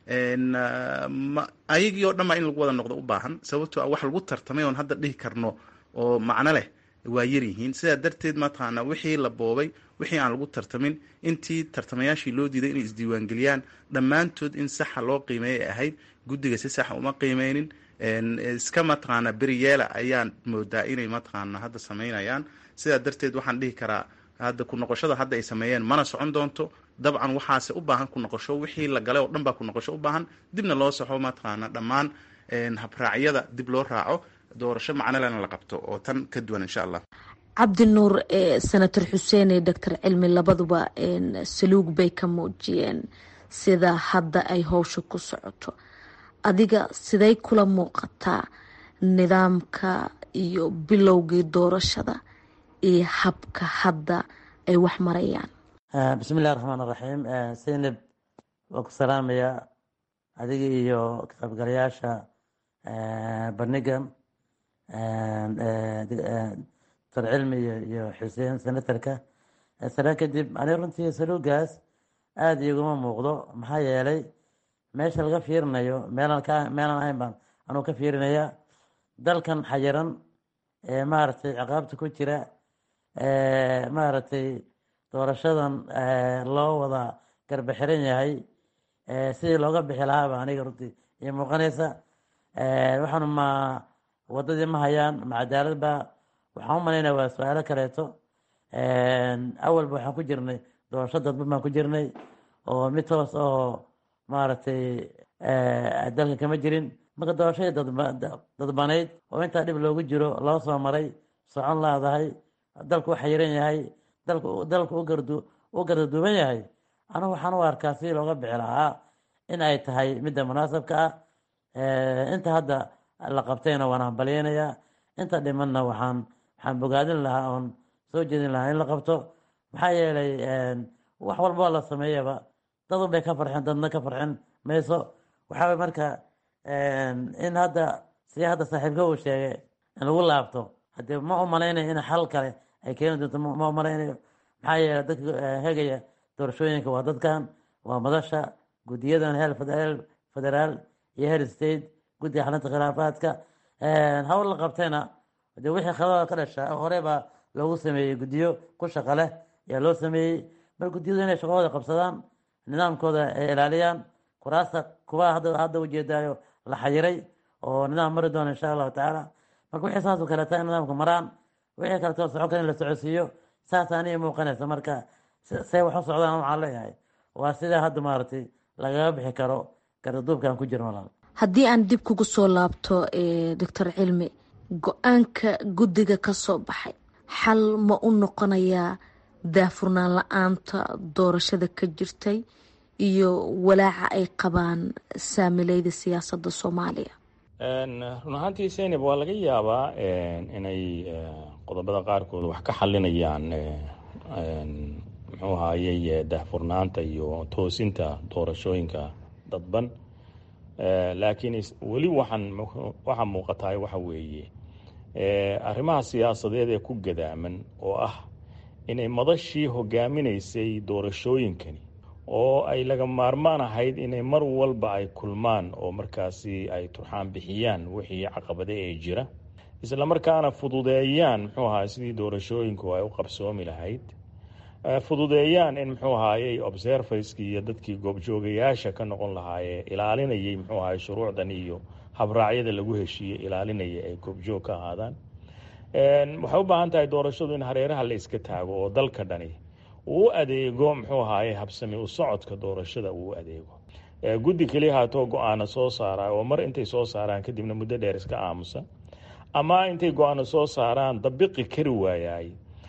ayagii oo dhan baa in lagu wada noqdo u baahan, sababtoo ah wax lagu tartamay oon hadda dhihi karno oo macno leh waa yar yihiin. sidaa darteed mataqaana wixii la boobay, wixii aan lagu tartamin, intii tartamayaashii loo diiday inay isdiiwaangeliyaan dhammaantood in saxa loo qiimeeyay ay ahayd. guddiga si saxa uma qiimeynin, iska mataqaana beriyeela ayaan moodaa inay mataqaana hadda samaynayaan. sidaa darteed waxaan dhihi karaa hadda ku noqoshada hadda ay sameeyeen mana socon doonto. dabcan waxaase u baahan ku noqosho, wixii la galay oo dhan baa ku noqosho u baahan, dibna loo saxo mataqaana dhammaan habraacyada dib loo raaco, doorasho macnolena la qabto oo tan ka duwan insha allah. cabdinuur, senator xuseen iyo doctor cilmi labaduba saluug bay ka muujiyeen sida hadda ay howsha ku socoto. adiga siday kula muuqataa nidaamka iyo bilowgii doorashada iyo habka hadda ay wax marayaan? bismillahi raxmaan raxiim. Zeynab waa ku salaamaya adiga iyo ka qaybgalayaasha bandhigan, doctor cilmi iyo xuseen senatarka. salaan kadib ani runtii saluugaas aada iguma muuqdo, maxaa yeelay meesha laga fiirinayo meelaan ahayn baan anuu ka fiirinaya. dalkan xayiran maaragtay ciqaabta ku jira, maaragtay doorashadan loo wada garbaxiran yahay, sidii looga bixi lahaaba aniga runtii iyo muuqanaysa. waxaanu wadadii ma hayaan, ma cadaalad ba? waxaan u malaynaya waa su-aalo kaleeto. awalba waxaan ku jirnay doorasho dadban baan ku jirnay oo mid toos oo maaragtay dalka kama jirin. marka doorashadii dadbanayd oo intaa dhib loogu jiro loo soo maray, socon laadahay, dalku u xayiran yahay, dalku u gardaduuban yahay, anigu waxaan u arkaa sidii looga bixi lahaa in ay tahay midda munaasabka ah. inta hadda la qabtayna waan hambalyeynayaa, inta dhimanna waxaan bogaadin lahaa oon soo jeedin lahaa in la qabto. maxaa yeelay wax walboo la sameeyaba dad bay ka farxeen, dadna ka farxin mayso. waxaa marka in hadda sidii hadda saaxiibka uu sheegay in lagu laabto, haddee ma u malaynayo in xal kale ay keeni doonto, ma u malaynayo. maxaa yeelay dadka hegaya doorashooyinka waa dadkan, waa madasha, guddiyadan heer federaal iyo heer state, guddiga xalinta khilaafaadka. hawl la qabtayna de wixii khilaafaad ka dhasha hore baa loogu sameeyey guddiyo ku shaqa leh ayaa loo sameeyey. mar guddiyadu inay shaqadooda qabsadaan, nidaamkooda ay ilaaliyaan, kuraasta kuwa hadda ujeedaayo la xayiray oo nidaam mari doona insha allahu tacaala. marka wixii saas oo kaleeta in nidaamka maraan, wixii kaleetoo socon kara in la socodsiiyo, saas aniga muuqanaysa. marka say wax u socdaan waxaan leeyahay waa sidaa hadda maaragtay lagaga bixi karo gardaduubkaan ku jirno. walaal haddii aan dib kugu soo laabto doctor Cilmi, go-aanka guddiga ka soo baxay xal ma u noqonayaa daafurnaan la-aanta doorashada ka jirtay iyo walaaca ay qabaan saamileyda siyaasadda Soomaaliya? run ahaantii Zainab, waa laga yaabaa inay qodobada qaarkood wax ka xalinayaan muxuu ahaayey daahfurnaanta iyo toosinta doorashooyinka dadban, laakiin weli waxaa muuqataa waxa weeye arrimaha siyaasadeed ee ku gadaaman oo ah inay madashii hogaaminaysay doorashooyinkani oo ay laga maarmaan ahayd inay mar walba ay kulmaan oo markaasi ay turxaan bixiyaan wixii caqabade ee jira, isla markaana fududeeyaan muxuu ahaay sidii doorashooyinku ay u qabsoomi lahayd, fududeeyaan in muxuu ahaayey observerskii iyo dadkii goobjoogayaasha ka noqon lahaayee ilaalinayay muxuu ahaay shuruucdan iyo habraacyada lagu heshiiyey ilaalinaya ay goobjoog ka ahaadaan. waxay u baahan tahay doorashadu in hareeraha la iska taago oo dalka dhani uu adeego muxuu ahaayey habsami u socodka doorashada uu adeego. guddi keliya haatoo go-aano soo saara oo mar intay soo saaraan kadibna muddo dheer iska aamusa, ama intay go-aano soo saaraan dabiqi kari waayaay,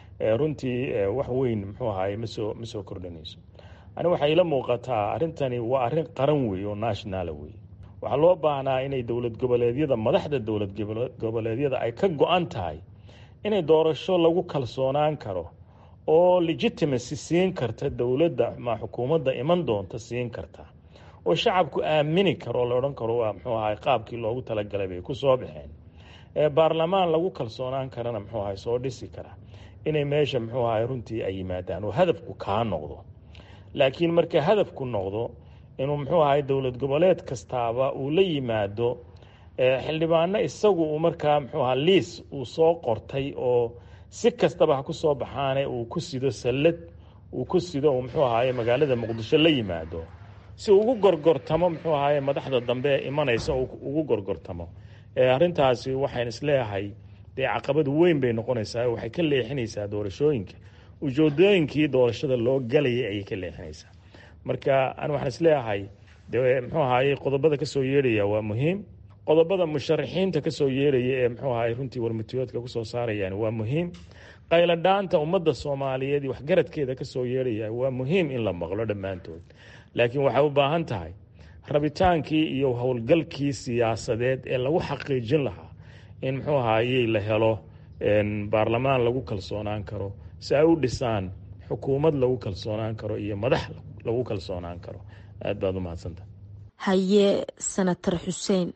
runtii wax weyn muxuu ahaayey ma soo kordhinayso. ani waxay ila muuqataa arrintani waa arrin qaran wey oo nationala wey. waxaa loo baahnaa inay dowlad goboleedyada, madaxda dowlad goboleedyada ay ka go-an tahay inay doorasho lagu kalsoonaan karo oo legitimacy siin karta dowladda ma xukuumadda iman doonta siin karta, oo shacabku aamini karo oo la odhan karo waa muxuu ahaay qaabkii loogu talagalay bay ku soo baxeen. baarlamaan lagu kalsoonaan karana muxuu ahaay soo dhisi kara inay meesha muxuu ahaay runtii ay yimaadaan oo hadafku kaa noqdo. laakiin marka hadafku noqdo inuu muxuu ahaay dowlad goboleed kastaaba uu la yimaado xildhibaano isagu uu markaa muxuu ahaa liis uu soo qortay oo si kastaba ha ku soo baxaane uu ku sido sallad, uu ku sido uu muxuu ahaay magaalada Muqdisho la yimaado si ugu gorgortamo muxuu ahaay madaxda dambe ee imanaysa ugu gorgortamo. arrintaasi waxaan isleeyahay dee caqabad weyn bay noqonaysaa, waxay ka leexinaysaa doorashooyinka ujeedooyinkii doorashada loo galayay ayay ka leexinaysaa. marka aan waxaan isleeyahay dee muxuu ahaayey qodobada kasoo yeedhaya waa muhiim, qodobada musharaxiinta kasoo yeedhaya ee muxuu ahaay runtii warmatiyoodka kusoo saarayaan waa muhiim, qayladhaanta ummadda Soomaaliyeed iyo waxgaradkeeda kasoo yeedhaya waa muhiim in la maqlo dhammaantood. laakiin waxay u baahan tahay rabitaankii iyo howlgalkii siyaasadeed ee lagu xaqiijin lahaa in muxuu ahaayey la helo baarlamaan lagu kalsoonaan karo, si ay u dhisaan xukuumad lagu kalsoonaan karo iyo madax lagu kalsoonaan karo. aad baad u mahadsantahay. haye senator Xuseen.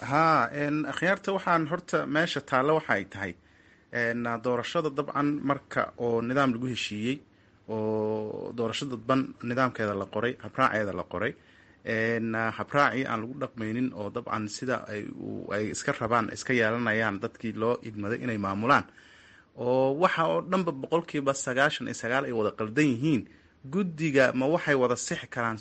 akhyaarta waxaan horta meesha taalla waxa ay tahay doorashada dabcan marka oo nidaam lagu heshiiyey oo doorasho dadban nidaamkeeda la qoray, habraaceeda la qoray, habraacii aan lagu dhaqmaynin oo dabcan sida ay iska rabaan iska yeelanayaan dadkii loo idmaday inay maamulaan, oo waxa oo dhanba 99% ay wada qaldan yihiin. guddiga ma waxay wada sixi karaan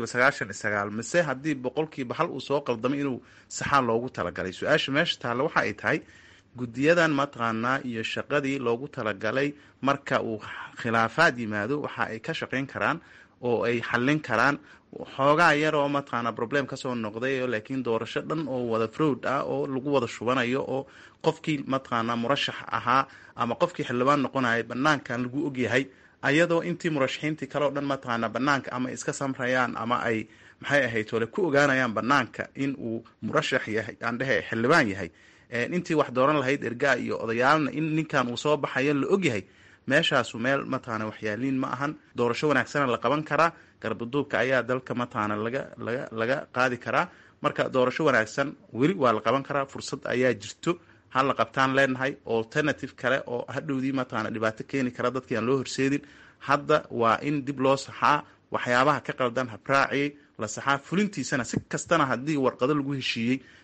99% mise haddii 1% uu soo qaldamay inuu saxaa loogu talagalay? su-aasha meesha taalla waxa ay tahay guddiyadan mataqaanaa iyo shaqadii loogu talagalay marka uu khilaafaad yimaado waxa ay ka shaqayn karaan oo ay xallin karaan xoogaa yaroo mataqaanaa problem kasoo noqday, laakiin doorasho dhan oo wada fraud ah oo lagu wada shubanayo oo qofkii mataqaanaa murashax ahaa ama qofkii xildhibaan noqonaya banaankan lagu ogyahay, ayadoo intii murashaxiintii kale oo dhan mataqaanaa banaanka ama iska samrayaan ama ay maxay ahayd wale ku ogaanayaan banaanka in uu murashax yahay, aan dhehe xildhibaan yahay. intii wax dooran lahayd ergaa iyo odayaalna in ninkan uu soo baxayo la ogyahay. meeshaasu meel mataqaana waxyaaliin ma ahan. doorasho wanaagsana la qaban karaa, garbaduubka ayaa dalka mataqaana laga qaadi karaa. marka doorasho wanaagsan weli waa la qaban karaa, fursad ayaa jirto, ha la qabtaan leenahay. alternative kale oo hadhowdii mataqaana dhibaato keeni kara dadkii aan loo horseedin. hadda waa in dib loo saxaa waxyaabaha ka qaldan habraacii la saxaa, fulintiisana si kastana haddii warqado lagu heshiiyey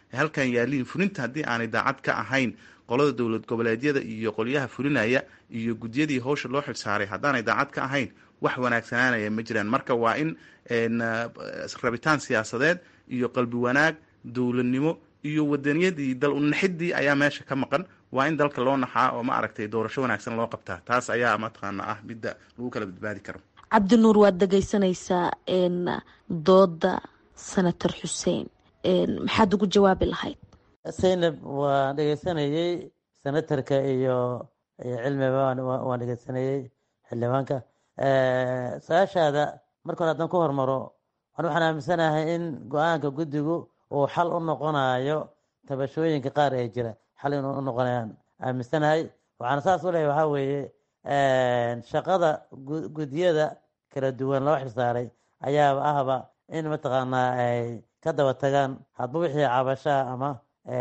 halkan yaaliin fulinta haddii aanay daacad ka ahayn qolada dowlad goboleedyada iyo qolyaha fulinaya iyo gudyadii howsha loo xilsaaray haddaanay daacad ka ahayn wax wanaagsanaanaya ma jiraan. marka waa in rabitaan siyaasadeed iyo qalbi wanaag, dowladnimo iyo wadaniyadii dal unaxidii ayaa meesha ka maqan. waa in dalka loo naxaa oo ma aragtay doorasho wanaagsan loo qabtaa. taas ayaa mataqaana ah midda lagu kala badbaadi karo. cabdinuur, waad dhegaysanaysaa dooda senator xuseen, maxaad ugu jawaabi lahayd? zaynab, waan dhegaysanayey senatarka iyo cilmiba waan dhegaysanayey xildhibaanka. su-aashaada marka hore haddaan ku hormaro, waxaan aaminsanahay in go-aanka guddigu uu xal u noqonayo tabashooyinka qaar ee jira, xal inuu u noqonayaan aaminsanahay. waxaana saas u leeyahay waxaa weeye shaqada guddiyada kala duwan loo xilsaaray ayaaba ahba in mataqaanaa ay ka daba tagaan hadba wixii cabashaa ama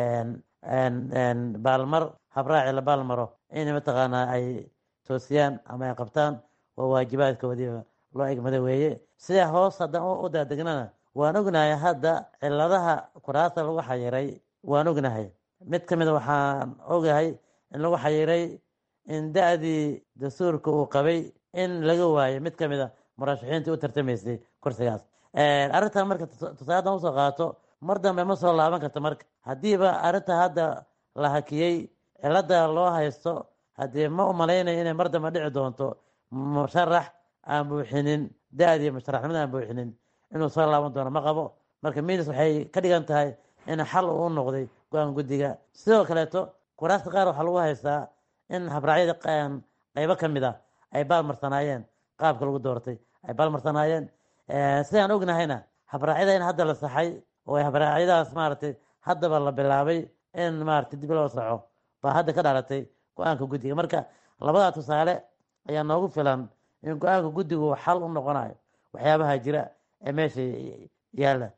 baalmar habraaci la baalmaro in mataqaanaa ay toosiyaan ama ay qabtaan. waa waajibaadkoodiiba loo egmada weeye. sidaa hoos haddaan u daadegnana waan ognahay hadda ciladaha kuraasta lagu xayiray waan ognahay. mid ka mida waxaan ogahay in lagu xayiray in da-dii dastuurka uu qabay in laga waayo mid ka mida murashaxiintii u tartamaysay kursigaas. arrintan marka tusaadan usoo qaato mar dambe ma soo laaban karto. marka haddiiba arrinta hadda la hakiyey cilada loo haysto, haddii ma umalaynayo inay mar dambe dhici doonto musharax aan buuxinin da-dii musharaxnimada aan buuxinin inuu soo laaban doono ma qabo. marka midas waxay ka dhigan tahay in xal uu noqday go-aan guddiga. sidoo kaleeto kuraasta qaar waxaa lagu haystaa in habraacyada qaybo ka mid a ay baalmarsanaayeen, qaabka lagu doortay ay baalmarsanaayeen. sidaan ognahayna habraacyada in hadda la saxay oo habraacyadaas maaragtay haddaba la bilaabay in maaragtay dib loo saxo baa hadda ka dhalatay go-aanka guddiga. marka labadaa tusaale ayaa noogu filan in go-aanka guddigu xal u noqonayo waxyaabaha jira ee meesha yaalla.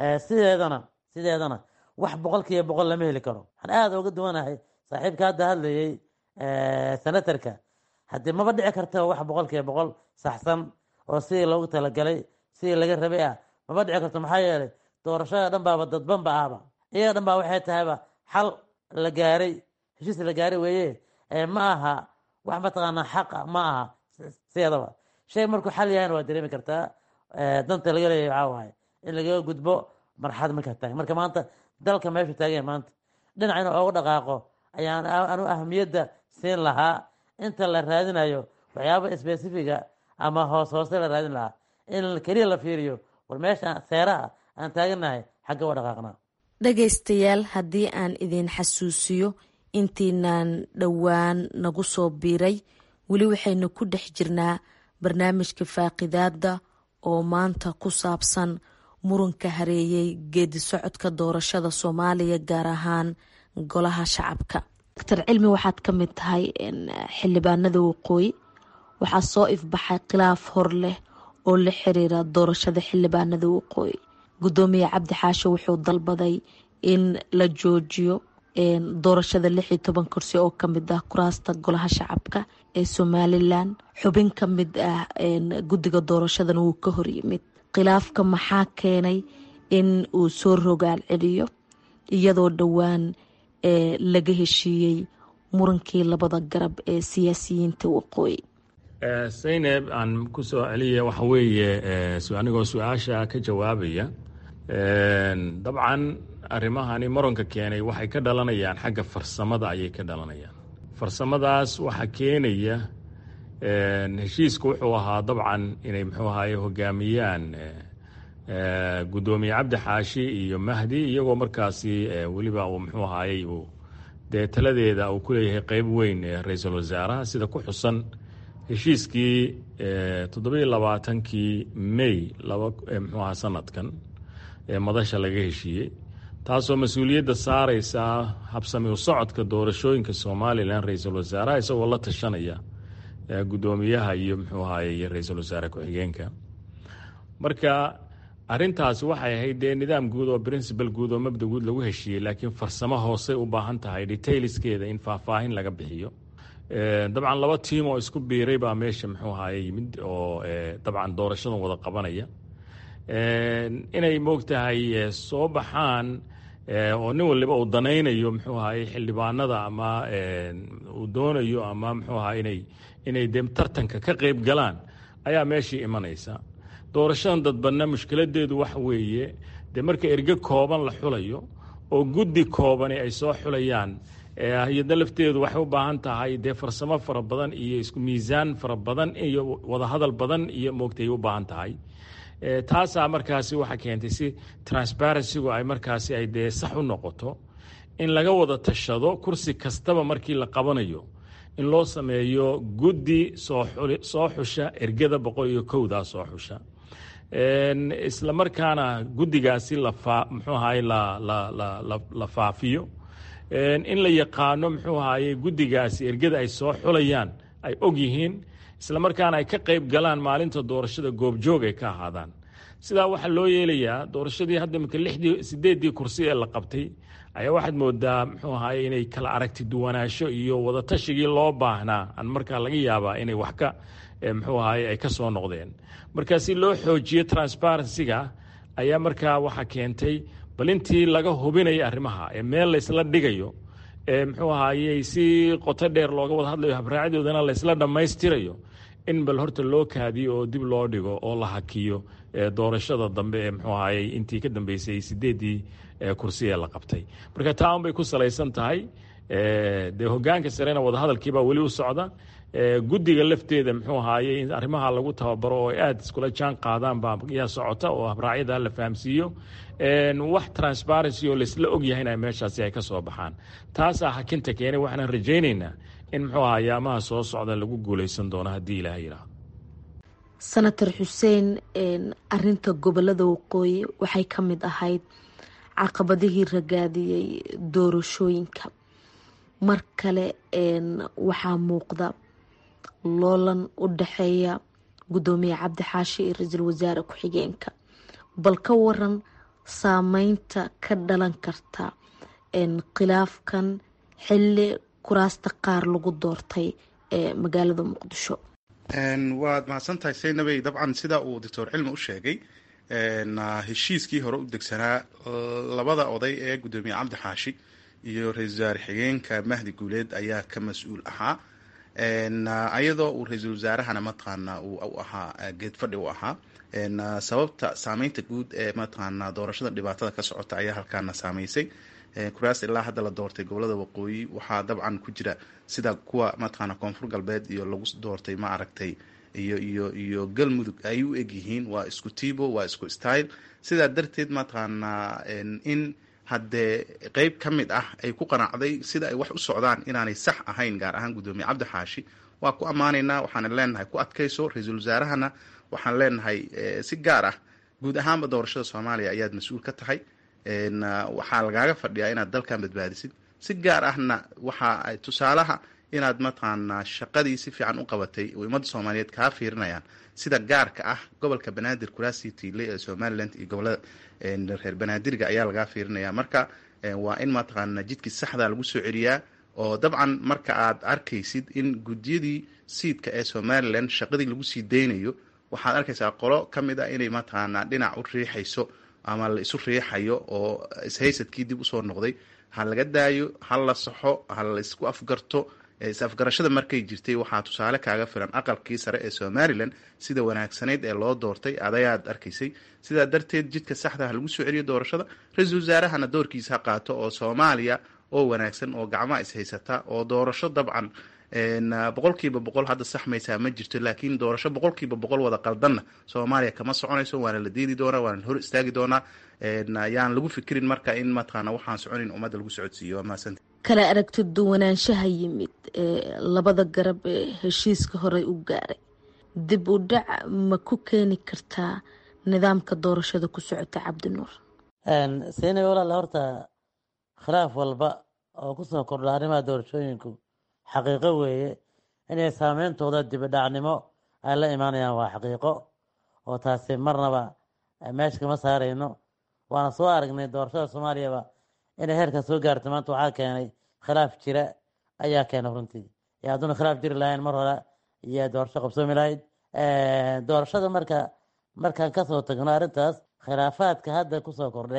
sideedana wax 100% lama heli karo. waxaan aada uga duwanahay saaxiibka hadda hadlayey senatarka. haddii maba dhici karta wax 100% saxsan oo sidii loogu talagalay sidii laga rabay ah maba dhici karto. maxaa yeelay doorashada dhan baaba dadbanba ahba, iyaga dhan baa waxay tahayba xal la gaaray, heshiis la gaaray weeye. ma aha wax mataqaanaa xaqa ma aha sideedaba. shay markuu xal yahayna waa dareemi kartaa. danta laga leeyahay waxaa waaye in lagaga gudbo marxad markaa taagan. marka maanta dalka meeshu taageen maanta dhinac inuu oogu dhaqaaqo ayaan anu ahamiyadda siin lahaa inta la raadinayo waxyaaba specifiga ama hoose la raadin lahaa. in keliya la fiiriyo war meesha seeraha aan taaganahay xagga u dhaqaaqnaa. dhegaystayaal, haddii aan idin xasuusiyo intiinaan dhowaan nagu soo biiray, weli waxaynu ku dhex jirnaa barnaamijka faaqidaada oo maanta ku saabsan muranka hareeyey geedi socodka doorashada Soomaaliya, gaar ahaan golaha shacabka. Dr. Cilmi, waxaad ka mid tahay xildhibaanada waqooyi. waxaa soo ifbaxay khilaaf hor leh oo la xiriira doorashada xildhibaanada waqooyi. gudoomiye cabdi xaashe wuxuu dalbaday in la joojiyo doorashada 16 kursi oo kamid ah kuraasta golaha shacabka ee Somalilan. xubin ka mid ah guddiga doorashadana wuu ka hor yimid. khilaafka maxaa keenay in uu soo rogaal celiyo iyadoo dhowaan laga heshiiyey murankii labada garab ee siyaasiyiinta waqooyi? Zaynab, aan ku soo celiya waxa weeye anigoo su-aasha ka jawaabaya. dabcan arrimahani muranka keenay waxay ka dhalanayaan xagga farsamada ayay ka dhalanayaan. farsamadaas waxaa keenaya heshiisku wuxuu ahaa dabcan inay muxuu ahaye hogaamiyaan gudoomiye cabdi xaashi iyo mahdi, iyagoo markaasi weliba uu muxuu ahaayey uu dee taladeeda uu ku leeyahay qeyb weyn ee ra-iisul wasaaraha sida ku xusan heshiiskii 27kii May muxuu ahaa sanadkan ee madasha laga heshiiyey, taasoo mas-uuliyadda saareysa habsami u socodka doorashooyinka Somalilan ra-iisul wasaaraha isagoo la tashanaya gudoomiyaha iyo muxuu ahaayey ra-iisul wasaare ku-xigeenka. marka arrintaasi waxay ahayd dee nidaam guud oo principal guud oo mabda guud lagu heshiiyey, laakiin farsamo hoose u baahan tahay detailskeeda in faahfaahin laga bixiyo. dabcan laba tiim oo isku biiray baa meesha muxuu ahaye yimid oo dabcan doorashadan wada qabanaya. inay moogtahay soo baxaan oo nin waliba uu danaynayo muxuu ahaye xildhibaanada ama uu doonayo ama muxuu ahaye inay de tartanka ka qayb galaan ayaa meeshii imanaysa. doorashadan dadbanna mushkiladeedu waxa weeye dee marka erge kooban la xulayo oo guddi koobani ay soo xulayaan hay-adda lafteedu waxay u baahan tahay dee farsamo fara badan iyo isku miisaan fara badan iyo wadahadal badan iyo moogtay u baahan tahay. taasaa markaasi waxa keentay si transparencygu ay markaasi ay dee sax u noqoto in laga wada tashado kursi kastaba markii la qabanayo in loo sameeyo guddi soo xusha ergada 101 soo xusha. isla markaana guddigaasi muxuu ahaye la faafiyo in la yaqaano muxuu ahaye guddigaasi ergada ay soo xulayaan ay og yihiin, isla markaana ay ka qayb galaan maalinta doorashada goobjoog ay ka ahaadaan. sidaa waxaa loo yeelayaa doorashadii hadda marka 8 kursi ee la qabtay ayaa waxaad moodaa muxuu ahaye inay kala aragti duwanaansho iyo wadatashigai loo baahnaa aan markaa laga yaabaa inay wax ka muxuu ahaye ay ka soo noqdeen. markaa si loo xoojiyo transparencyga ayaa markaa waxaa keentay bal intii laga hubinayo arrimaha ee meel laysla dhigayo muxuu ahaye si qoto dheer looga wada hadlayo habraacadoodana laysla dhammaystirayo in bal horta loo kaadiyo oo dib loo dhigo oo la hakiyo doorashada dambe ee muxuu ahaye intii ka dambeysay 8 kursi ee la qabtay. marka taa un bay ku salaysan tahay. dee hogaanka sarena wadahadalkiibaa weli u socda. guddiga lafteeda muxuu ahaye in arrimaha lagu tababaro oo aad iskula jaan qaadaan baa yaa socota oo habraacyada la fahamsiiyo wax transparency oo laysla ogyahay in meeshaasi ay ka soo baxaan. taasaa hakinta keenay. waxaan rajaynaynaa in muxuu ahaa ayaamaha soo socda lagu guulaysan doono haddii ilaahay yidhaahdo. senator xuseen, arinta gobolada waqooyi waxay ka mid ahayd caqabadihii ragaadiyey doorashooyinka. mar kale waxaa muuqda loolan u dhexeeya gudoomiye cabdi xaashi iyo ra-iisul wasaare ku-xigeenka. bal ka waran saameynta ka dhalan karta khilaafkan xilli kuraasta qaar lagu doortay ee magaalada muqdisho. waad mahadsantahay saynabey. dabcan sida uu doctor cilmi u sheegay heshiiskii hore u degsanaa labada oday ee gudoomiye cabdi xaashi iyo ra-isul wasaare xigeenka mahdi guuleed ayaa ka mas-uul ahaa, ayadoo uu ra-iisul wasaarahana mataqaana uu ahaa geed fadhi u ahaa. sababta saameynta guud ee mataqaana doorashada dhibaatada ka socota ayaa halkaana saameysay. kuraas ilaa hadda la doortay gobolada waqooyi waxaa dabcan ku jira sida kuwa mataqaana koonfur galbeed iyo lagu doortay ma aragtay iyo galmudug ay u eg yihiin. waa isku tibo, waa isku style. sidaa darteed mataqaana in haddee qeyb ka mid ah ay ku qanacday sida ay wax u socdaan inaanay sax ahayn, gaar ahaan gudoomiye cabdi xaashi waa ku ammaanaynaa. waxaan leenahay ku adkayso. ra-iisul wasaarahana waxaan leenahay si gaar ah guud ahaanba doorashada soomaaliya ayaad mas-uul ka tahay. waxaa lagaaga fadhiyaa inaad dalkan badbaadisid. si gaar ahna waxa ay tusaalaha inaad mataqaana shaqadii si fiican u qabatay oo ummadda soomaaliyeed kaa fiirinayaan. sida gaarka ah gobolka banaadir kuraasii tiile ee somaliland iyo gobolada reer banaadirga ayaa lagaa fiirinaya. marka waa in mataqaana jidkii saxda lagu soo celiyaa. oo dabcan marka aad arkaysid in guddiyadii siidka ee somaliland shaqadii lagu sii daynayo, waxaad arkaysaa qolo ka mid a inay mataqaana dhinac u riixayso ama la isu riixayo oo ishaysadkii dib usoo noqday. ha laga daayo, ha la saxo, ha la isku afgarto. is-afgarashada markay jirtay waxaa tusaale kaaga filan aqalkii sare ee somalilan sida wanaagsanayd ee loo doortay adayaad arkaysay. sidaa darteed jidka saxda ha lagu soo celiyo doorashada. ra-iisul wasaarahana doorkiisa ha qaato oo soomaaliya oo wanaagsan oo gacmaha ishaysata oo doorasho dabcan 100% hadda saxmaysaa ma jirto, laakiin doorasho 100% wada qaldanna soomaaliya kama soconayso. waana la diidi doonaa, waana hor istaagi doonaa. yaan lagu fikirin marka in mataqaana waxaan soconin ummadda lagu socodsiiyo. waa mahadsantahay. kala aragti duwanaanshaha yimid labada garab ee heshiiska horey u gaaray dib u dhac ma ku keeni kartaa nidaamka doorashada ku socota cabdinuur? siinay walaal, horta khilaaf walba oo kusoo kordha arrimaha doorashooyinku xaqiiqo weeye. inay saameyntooda dibidhacnimo ay la imaanayaan waa xaqiiqo, oo taasi marnaba meesha kama saarayno. waana soo aragnay doorashada soomaaliyaba inay heerka soo gaarta maanta waxaa keenay khilaaf jira ayaa keenay runtii. iyo hadduuna khilaaf jiri lahayn mar hore iyo doorasho qabsoomi lahayd. doorashada markaan kasoo tagno arrintaas, khilaafaadka hadda kusoo kordhay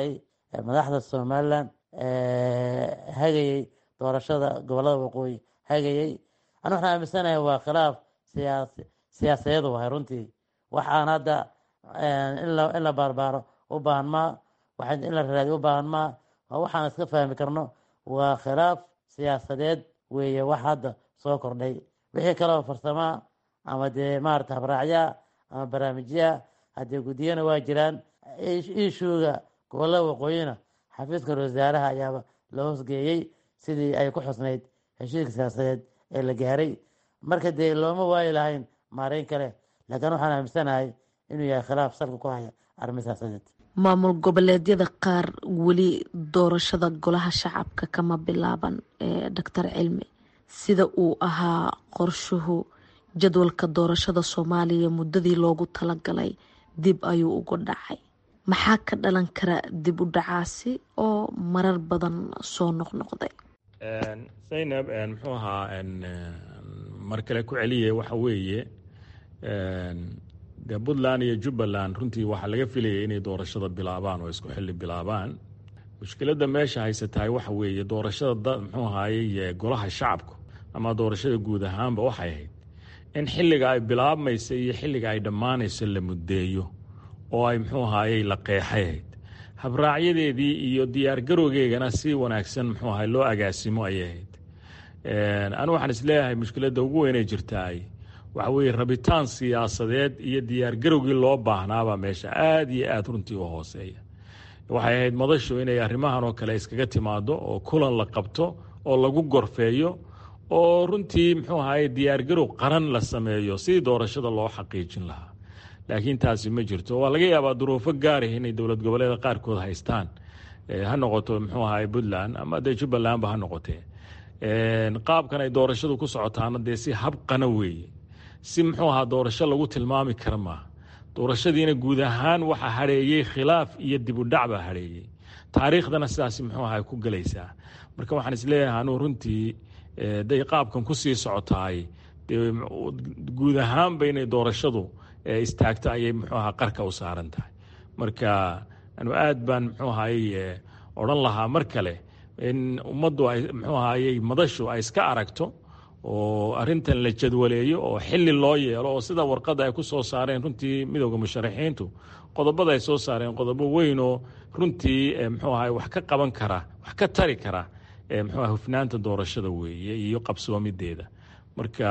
madaxda somalilan hagayey doorashada gobolada waqooyi hagayey ana waxaan aaminsanahay waa khilaaf siyaasadeed wahay runtii waxaan hadda in la baarbaaro u baahan maa in la raadiyo u baahan maa waxaan iska fahmi karno waa khilaaf siyaasadeed weeye wax hadda soo kordhay wixii kaleo farsamaa ama dee maarata habraacyaa ama barnaamijyaa haddee guddiyana waa jiraan ishuuga gobolada waqooyina xafiiska wasaaraha ayaaba la hoosgeeyey sidii ay ku xusnayd heshiiska siyaasadeed ee la gaaray marka dee looma waayi lahayn maareyn kale laakiin waxaan aaminsanahay inuu yahay khilaaf salka ku haya arrimo siyaasadeed maamul goboleedyada qaar weli doorashada golaha shacabka kama bilaaban doctor cilmi sida uu ahaa qorshuhu jadwalka doorashada soomaaliya muddadii loogu talagalay dib ayuu uga dhacay maxaa ka dhalan kara dib u dhacaasi oo marar badan soo noqnoqday zaynab muxuu ahaa mar kale ku celiyay waxa weeye de puntland iyo jubbaland runtii waxaa laga filayay inay doorashada bilaabaan oo isku xilli bilaabaan mushkiladda meesha haysatahay waxa weeye doorashada muxuu ahaayey golaha shacabku ama doorashada guud ahaanba waxay ahayd in xilliga ay bilaabmaysa iyo xilliga ay dhammaanayso la muddeeyo oo ay muxuu ahaayey la qeexay ahayd habraacyadeedii iyo diyaargarowgeegana si wanaagsan muxuu ahay loo agaasimo ayay ahayd anigu waxaan isleeyahay mushkiladda ugu weynay jirtaay waxa weeye rabitaan siyaasadeed iyo diyaargarowgii loo baahnaabaa meesha aada iyo aada runtii u hooseeya waxay ahayd madashu inay arrimahan oo kale iskaga timaado oo kulan la qabto oo lagu gorfeeyo oo runtii muxuu ahaye diyaargarow qaran la sameeyo sidii doorashada loo xaqiijin lahaa laakiin taasi ma jirto waa laga yaabaa duruufo gaarah inay dowlad goboleeda qaarkood haystaan ha noqoto muxuu ahaye puntland ama dee jubbalandba ha noqotee qaabkan ay doorashadu ku socotaana dee si habqana weeye si muxuu ahaa doorasho lagu tilmaami kara maaha doorashadiina guud ahaan waxaa hareeyey khilaaf iyo dib u dhac baa hareeyey taariikhdana sidaas muxuu ahaa ku gelaysaa marka waxaan isleeyahay anuu runtii day qaabkan ku sii socotaay dee guud ahaanba inay doorashadu istaagto ayay muxuu ahaa qarka u saaran tahay marka anu aad baan muxuu ahaye odhan lahaa mar kale in ummaddu ay muxuu ahaayey madashu ay iska aragto oo arrintan la jadwaleeyo oo xilli loo yeelo oo sida warqadda ay ku soo saareen runtii midowda musharaxiintu qodobada ay soo saareen qodobo weynoo runtii muxuu ahaye wax ka qaban kara wax ka tari kara muxuu ahay hufnaanta doorashada weeye iyo qabsoomideeda marka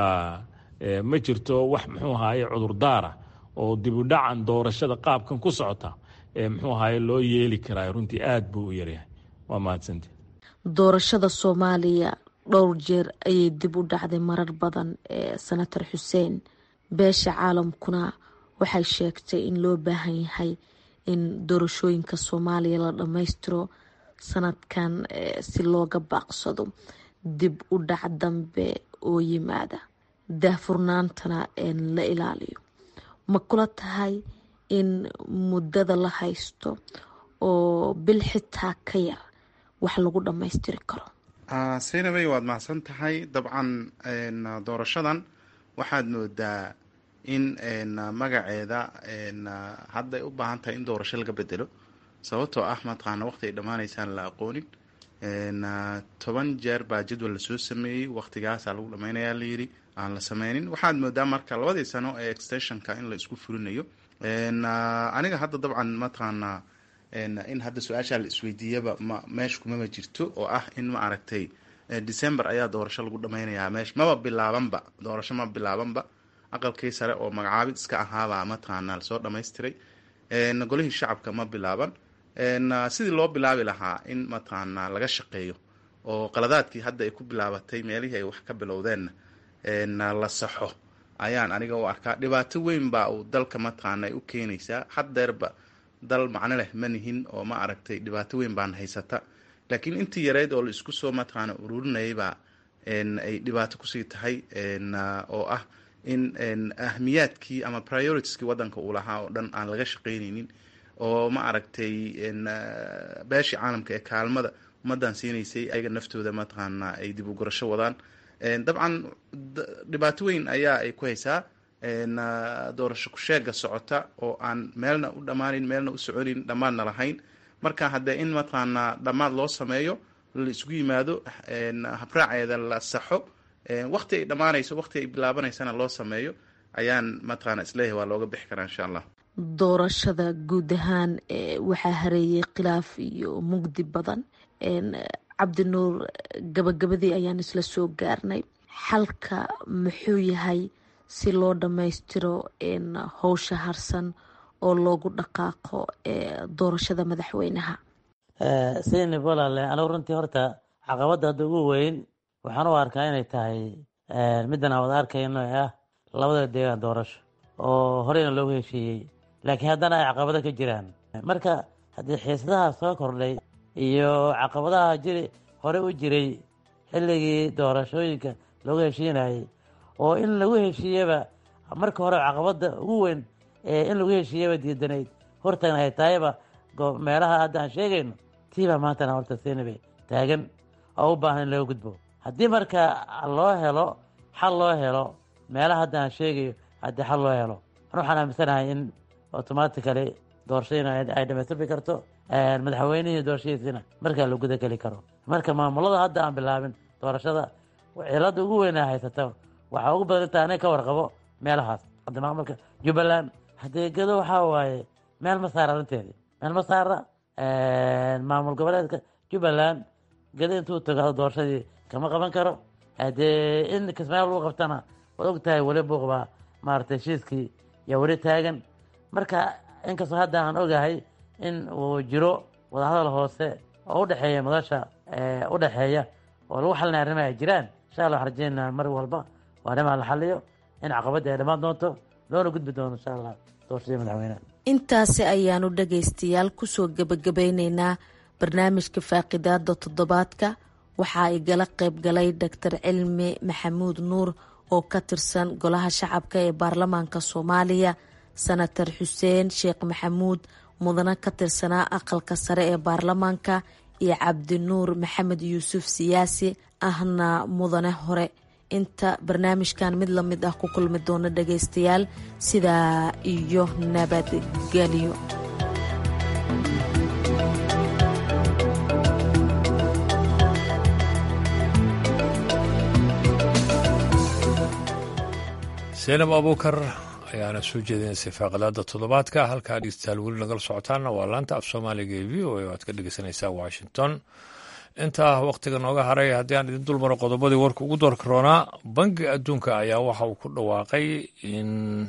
ma jirto wax muxuu ahaye cudurdaara oo dib u dhacan doorashada qaabkan ku socota muxuu ahaye loo yeeli karaa runtii aad buu u yaryahay waa mahadsantii doorashada soomaaliya dhowr jeer ayay dib u dhacday marar badan senator xuseen beesha caalamkuna waxay sheegtay in loo baahan yahay in doorashooyinka soomaaliya la dhammaystiro sanadkan si looga baaqsado dib u dhac dambe oo yimaada daahfurnaantana la ilaaliyo ma kula tahay in muddada la haysto oo bil xitaa ka yar wax lagu dhammaystiri karo saynabay waad mahadsan tahay dabcan doorashadan waxaad moodaa in magaceeda hadday u baahan tahay in doorasho laga bedelo sababtoo ah mataqaana waqti ay dhammaanaysaan la aqoonin 10 jeer baa jadwal lasoo sameeyey waqtigaasaa lagu dhammaynayaa layidhi aan la sameynin waxaad moodaa marka 2 sano ee extensionka in la isku fulinayo aniga hadda dabcan mataqaana in hadda su-aashaa la isweydiiyaba meesha kumama jirto oo ah in ma aragtay December ayaa doorasho lagu dhammaynayaa meesha maba bilaabanba doorasho ma bilaabanba aqalkii sare oo magacaabid iska ahaabaa mataqaana lasoo dhammaystiray golihii shacabka ma bilaaban sidii loo bilaabi lahaa in mataqaana laga shaqeeyo oo qaladaadkii hadda ay ku bilaabatay meelihii ay wax ka bilowdeenna la saxo ayaan aniga u arkaa dhibaato weyn baa uu dalka mataqaana ay u keenaysaa haddeerba dal macno leh ma nihin oo ma aragtay dhibaato weyn baan haysata laakiin intii yareyd oo la isku soo mataqaana ururinayabaa ay dhibaato kusii tahay oo ah in ahmiyaadkii ama prioritieskii waddanka uu lahaa oo dhan aan laga shaqaynaynin oo ma aragtay beeshii caalamka ee kaalmada ummaddan siinaysay ayaga naftooda mataqaana ay dib u gurasho wadaan dabcan dhibaato weyn ayaa ay ku haysaa doorasho ku sheega socota oo aan meelna u dhammaanin meelna u soconin dhammaadna lahayn marka haddee in mataqaanaa dhammaad loo sameeyo la isugu yimaado habraaceeda la saxo waqti ay dhammaanayso waqti ay bilaabanaysana loo sameeyo ayaan mataqaana isleeyahay waa looga bixi karaa insha allah. doorashada guud ahaan waxaa hareeyay khilaaf iyo mugdi badan. cabdinuur, gabagabadii ayaan isla soo gaarnay. xalka muxuu yahay si loo dhammaystiro howsha harsan oo loogu dhaqaaqo doorashada madaxweynaha? sinib walaale, anigu runtii horta caqabadda hadda ugu weyn waxaan u arkaa inay tahay middan aan wada arkayno ee ah labada deegaan doorasho oo horeyna loogu heshiiyey, laakiin haddana ay caqabado ka jiraan. marka haddii xiisadaha soo kordhay iyo caqabadaha hore u jiray xilligii doorashooyinka loogu heshiinayay, oo in lagu heshiiyeba marka hore caqabada ugu weyn in lagu heshiiyaba diidanayd hortana ay tahayba meelaha hadda aan sheegayno, tiibaa maantana horta sinibay taagan oo u baahan in laga gudbo. haddii marka xal loo helo meelaha hadda aan sheegayo, haddii xal loo helo waxaan aaminsanahay in automatically doorashadiina ay dhamaystirmi karto, madaxweynihii doorashadiisina markaa la guda geli karo. marka maamulada hadda aan bilaabin doorashada cilada ugu weynaa haysata waxaa ugu badan intaa aniga ka warqabo meelahaas. hadda maamulka jubbaland hadeegado waxaa waaye meel ma saara runteedii, meel ma saara. maamul goboleedka jubbaland gado intuu tago doorashadii kama qaban karo. hadee in kismaayo lagu qabtana waad og tahay weli buuqbaa maaragtay heshiiskii yaa weli taagan. marka inkastoo hadda aan ogahay in uu jiro wadahadal hoose oo udhexeeya madasha udhexeeya oo lagu xalinaya arrimaha ay jiraan, insha allah waxaan rajeynaa mar walba waa arrimaha la xaliyo in caqabadda ay dhammaan doonto loona gudbi doono insha allah doorashadii madaxweyneha. intaasi ayaanu dhagaystayaal kusoo gebagabeyneynaa barnaamijka faaqidaada toddobaadka. waxaa igala qayb galay doctor cilmi maxamuud nuur oo ka tirsan golaha shacabka ee baarlamaanka soomaaliya, senator xuseen sheekh maxamuud mudane ka tirsanaa aqalka sare ee baarlamaanka, iyo cabdinuur maxamed yuusuf siyaasi ahna mudane hore. inta barnaamijkan mid la mid ah ku kulmi doono dhagaystayaal, sidaa iyo nabadgelyo. seenab abuukar ayaana soo jeedinaysay faaqidaada toddobaadka. halkaa dhegeystayaal weli nagala socotaana waa laanta af soomaaliga ee v o a aad ka dhegeysanaysaa washington. intaa wakhtiga nooga haray haddii aan idin dulmaro qodobadii warka ugu doorka roonaa, bangiga adduunka ayaa waxa uu ku dhawaaqay in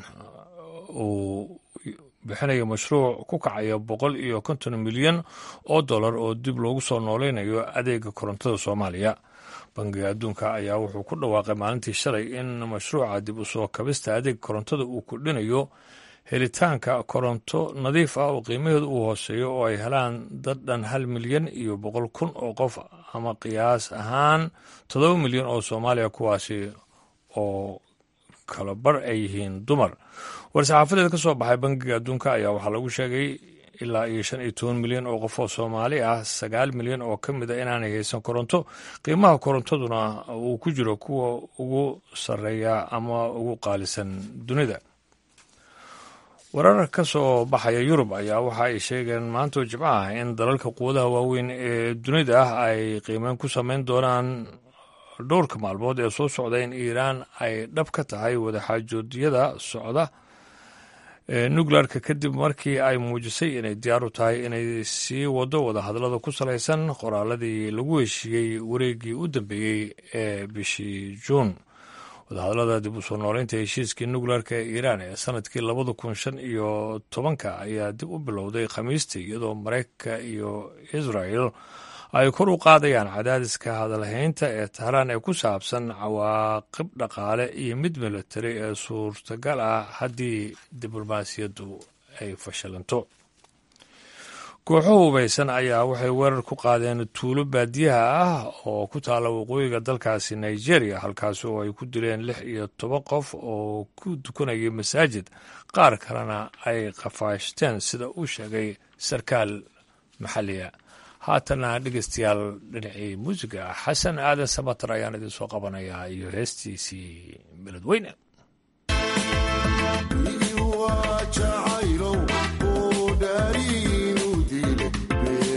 uu bixinayo mashruuc ku kacaya $150 milyan oo dib loogu soo nooleynayo adeega korontada soomaaliya. bangiga adduunka ayaa wuxuu ku dhawaaqay maalintii shalay in mashruuca dib u soo kabista adeega korontada uu kordhinayo helitaanka koronto nadiif ah oo qiimaheedu uu hooseeyo oo ay helaan dad dhan 1.1 milyan oo qof, ama qiyaas ahaan 7 milyan oo Soomaaliya, kuwaasi oo kala bar ay yihiin dumar. war-saxaafadeed ka soo baxay bangiga adduunka ayaa waxaa lagu sheegay ilaa 15 milyan oo qof oo Soomaali ah, 9 milyan oo ka mid a inaanay haysan koronto, qiimaha korontaduna uu ku jiro kuwa ugu sarreeya ama ugu qaalisan dunida. warar ka soo baxaya Yurub ayaa waxa ay sheegeen maanta Jimco ah in dalalka quwadaha waaweyn ee dunida ay qiimeyn ku samayn doonaan dhowrka maalmood ee soo socda in Iiraan ay dhab ka tahay wadaxaajoodyada socda nuclearka kadib markii ay muujisay inay diyaar u tahay inay sii wado wadahadallada ku salaysan qoraaladii lagu heshiiyey wareeggii u dambeeyey ee bishii Juun. wadahadallada dib u soo nooleynta heshiiskii nuclearka ee Iiraan ee sanadkii 2015 ayaa dib u bilowday Khamiistii, iyadoo Mareykanka iyo Israel ay kor u qaadayaan cadaadiska hadalhaynta ee Tahraan ee ku saabsan cawaaqib dhaqaale iyo mid militari ee suurtagal ah haddii diblomaasiyaddu ay fashilanto. kooxo hubeysan ayaa waxay weerar ku qaadeen tuulo baadiyaha ah oo ku taalla waqooyiga dalkaasi Nigeria, halkaasi oo ay ku dileen 16 qof oo ku tukanayay masaajid, qaar kalena ay qafaashteen sida uu sheegay sarkaal maxalliya. haatana dhegeystayaal dhinacii muusiga, xasan aadan samatar ayaan idin soo qabanayaa iyo heestiisii beledweyne. jacaylow oo dhaariinu dile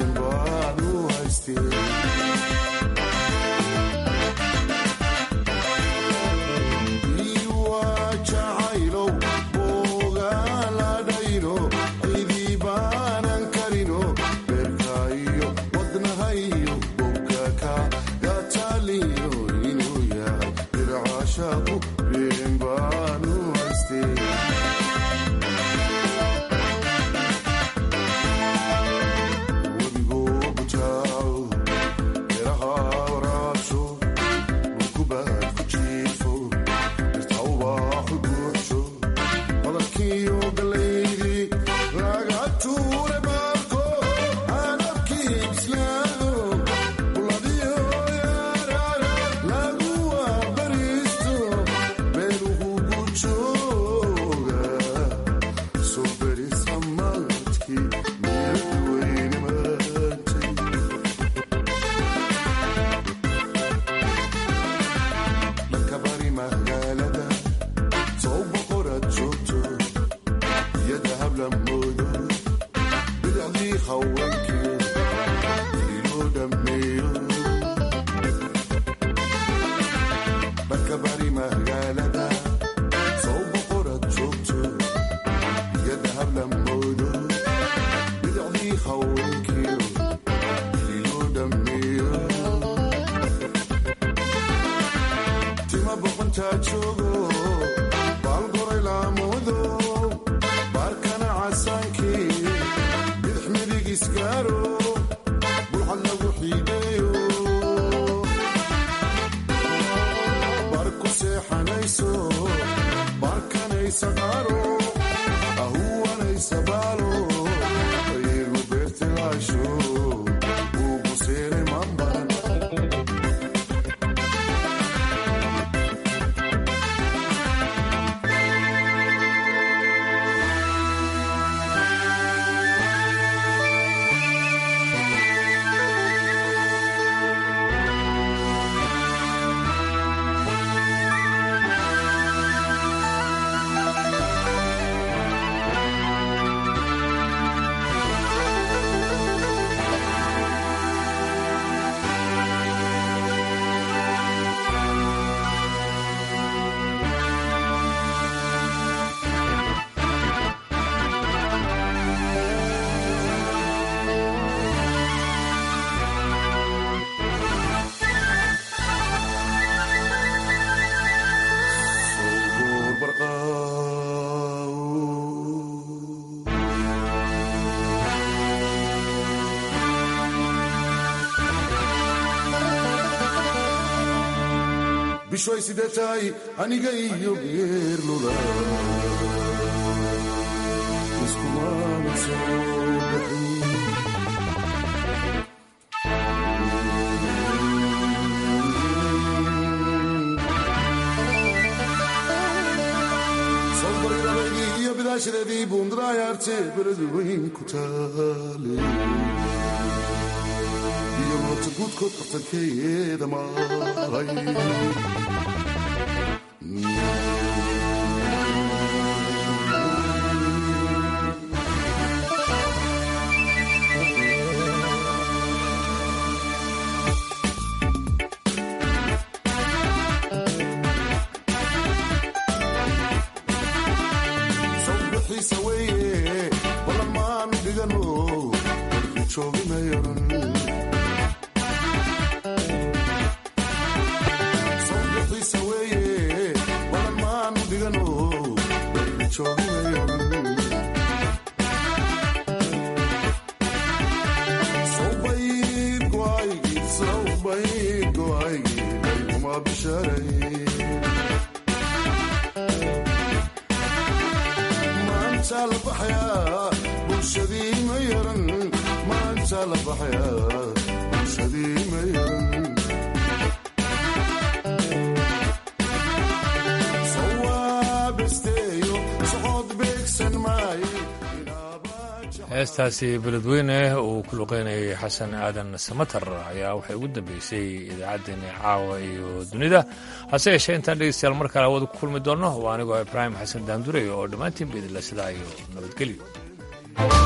bishoy sidee tahay aniga iyo geerlula iskumaana soo baxin sobarirabaygii iyo bidaashadeedii buundarayaarte beladu weyn ku taale iyo moota guudkood qartankeeda maray sawbixiisa weeye ballamaan dhigano jooginayaran heestaasi beledweyne uu ku luqeynayay xasan aadan samatar ayaa waxay ugu dambeysay idaacaddeenii caawa iyo dunida hase yeeshee intaan dhegeystayaal mar kale awada ku kulmi doonno waa anigoo ibraahim xasan daandurey oo dhammaantiin ba idinla sidaa iyo nabadgelyo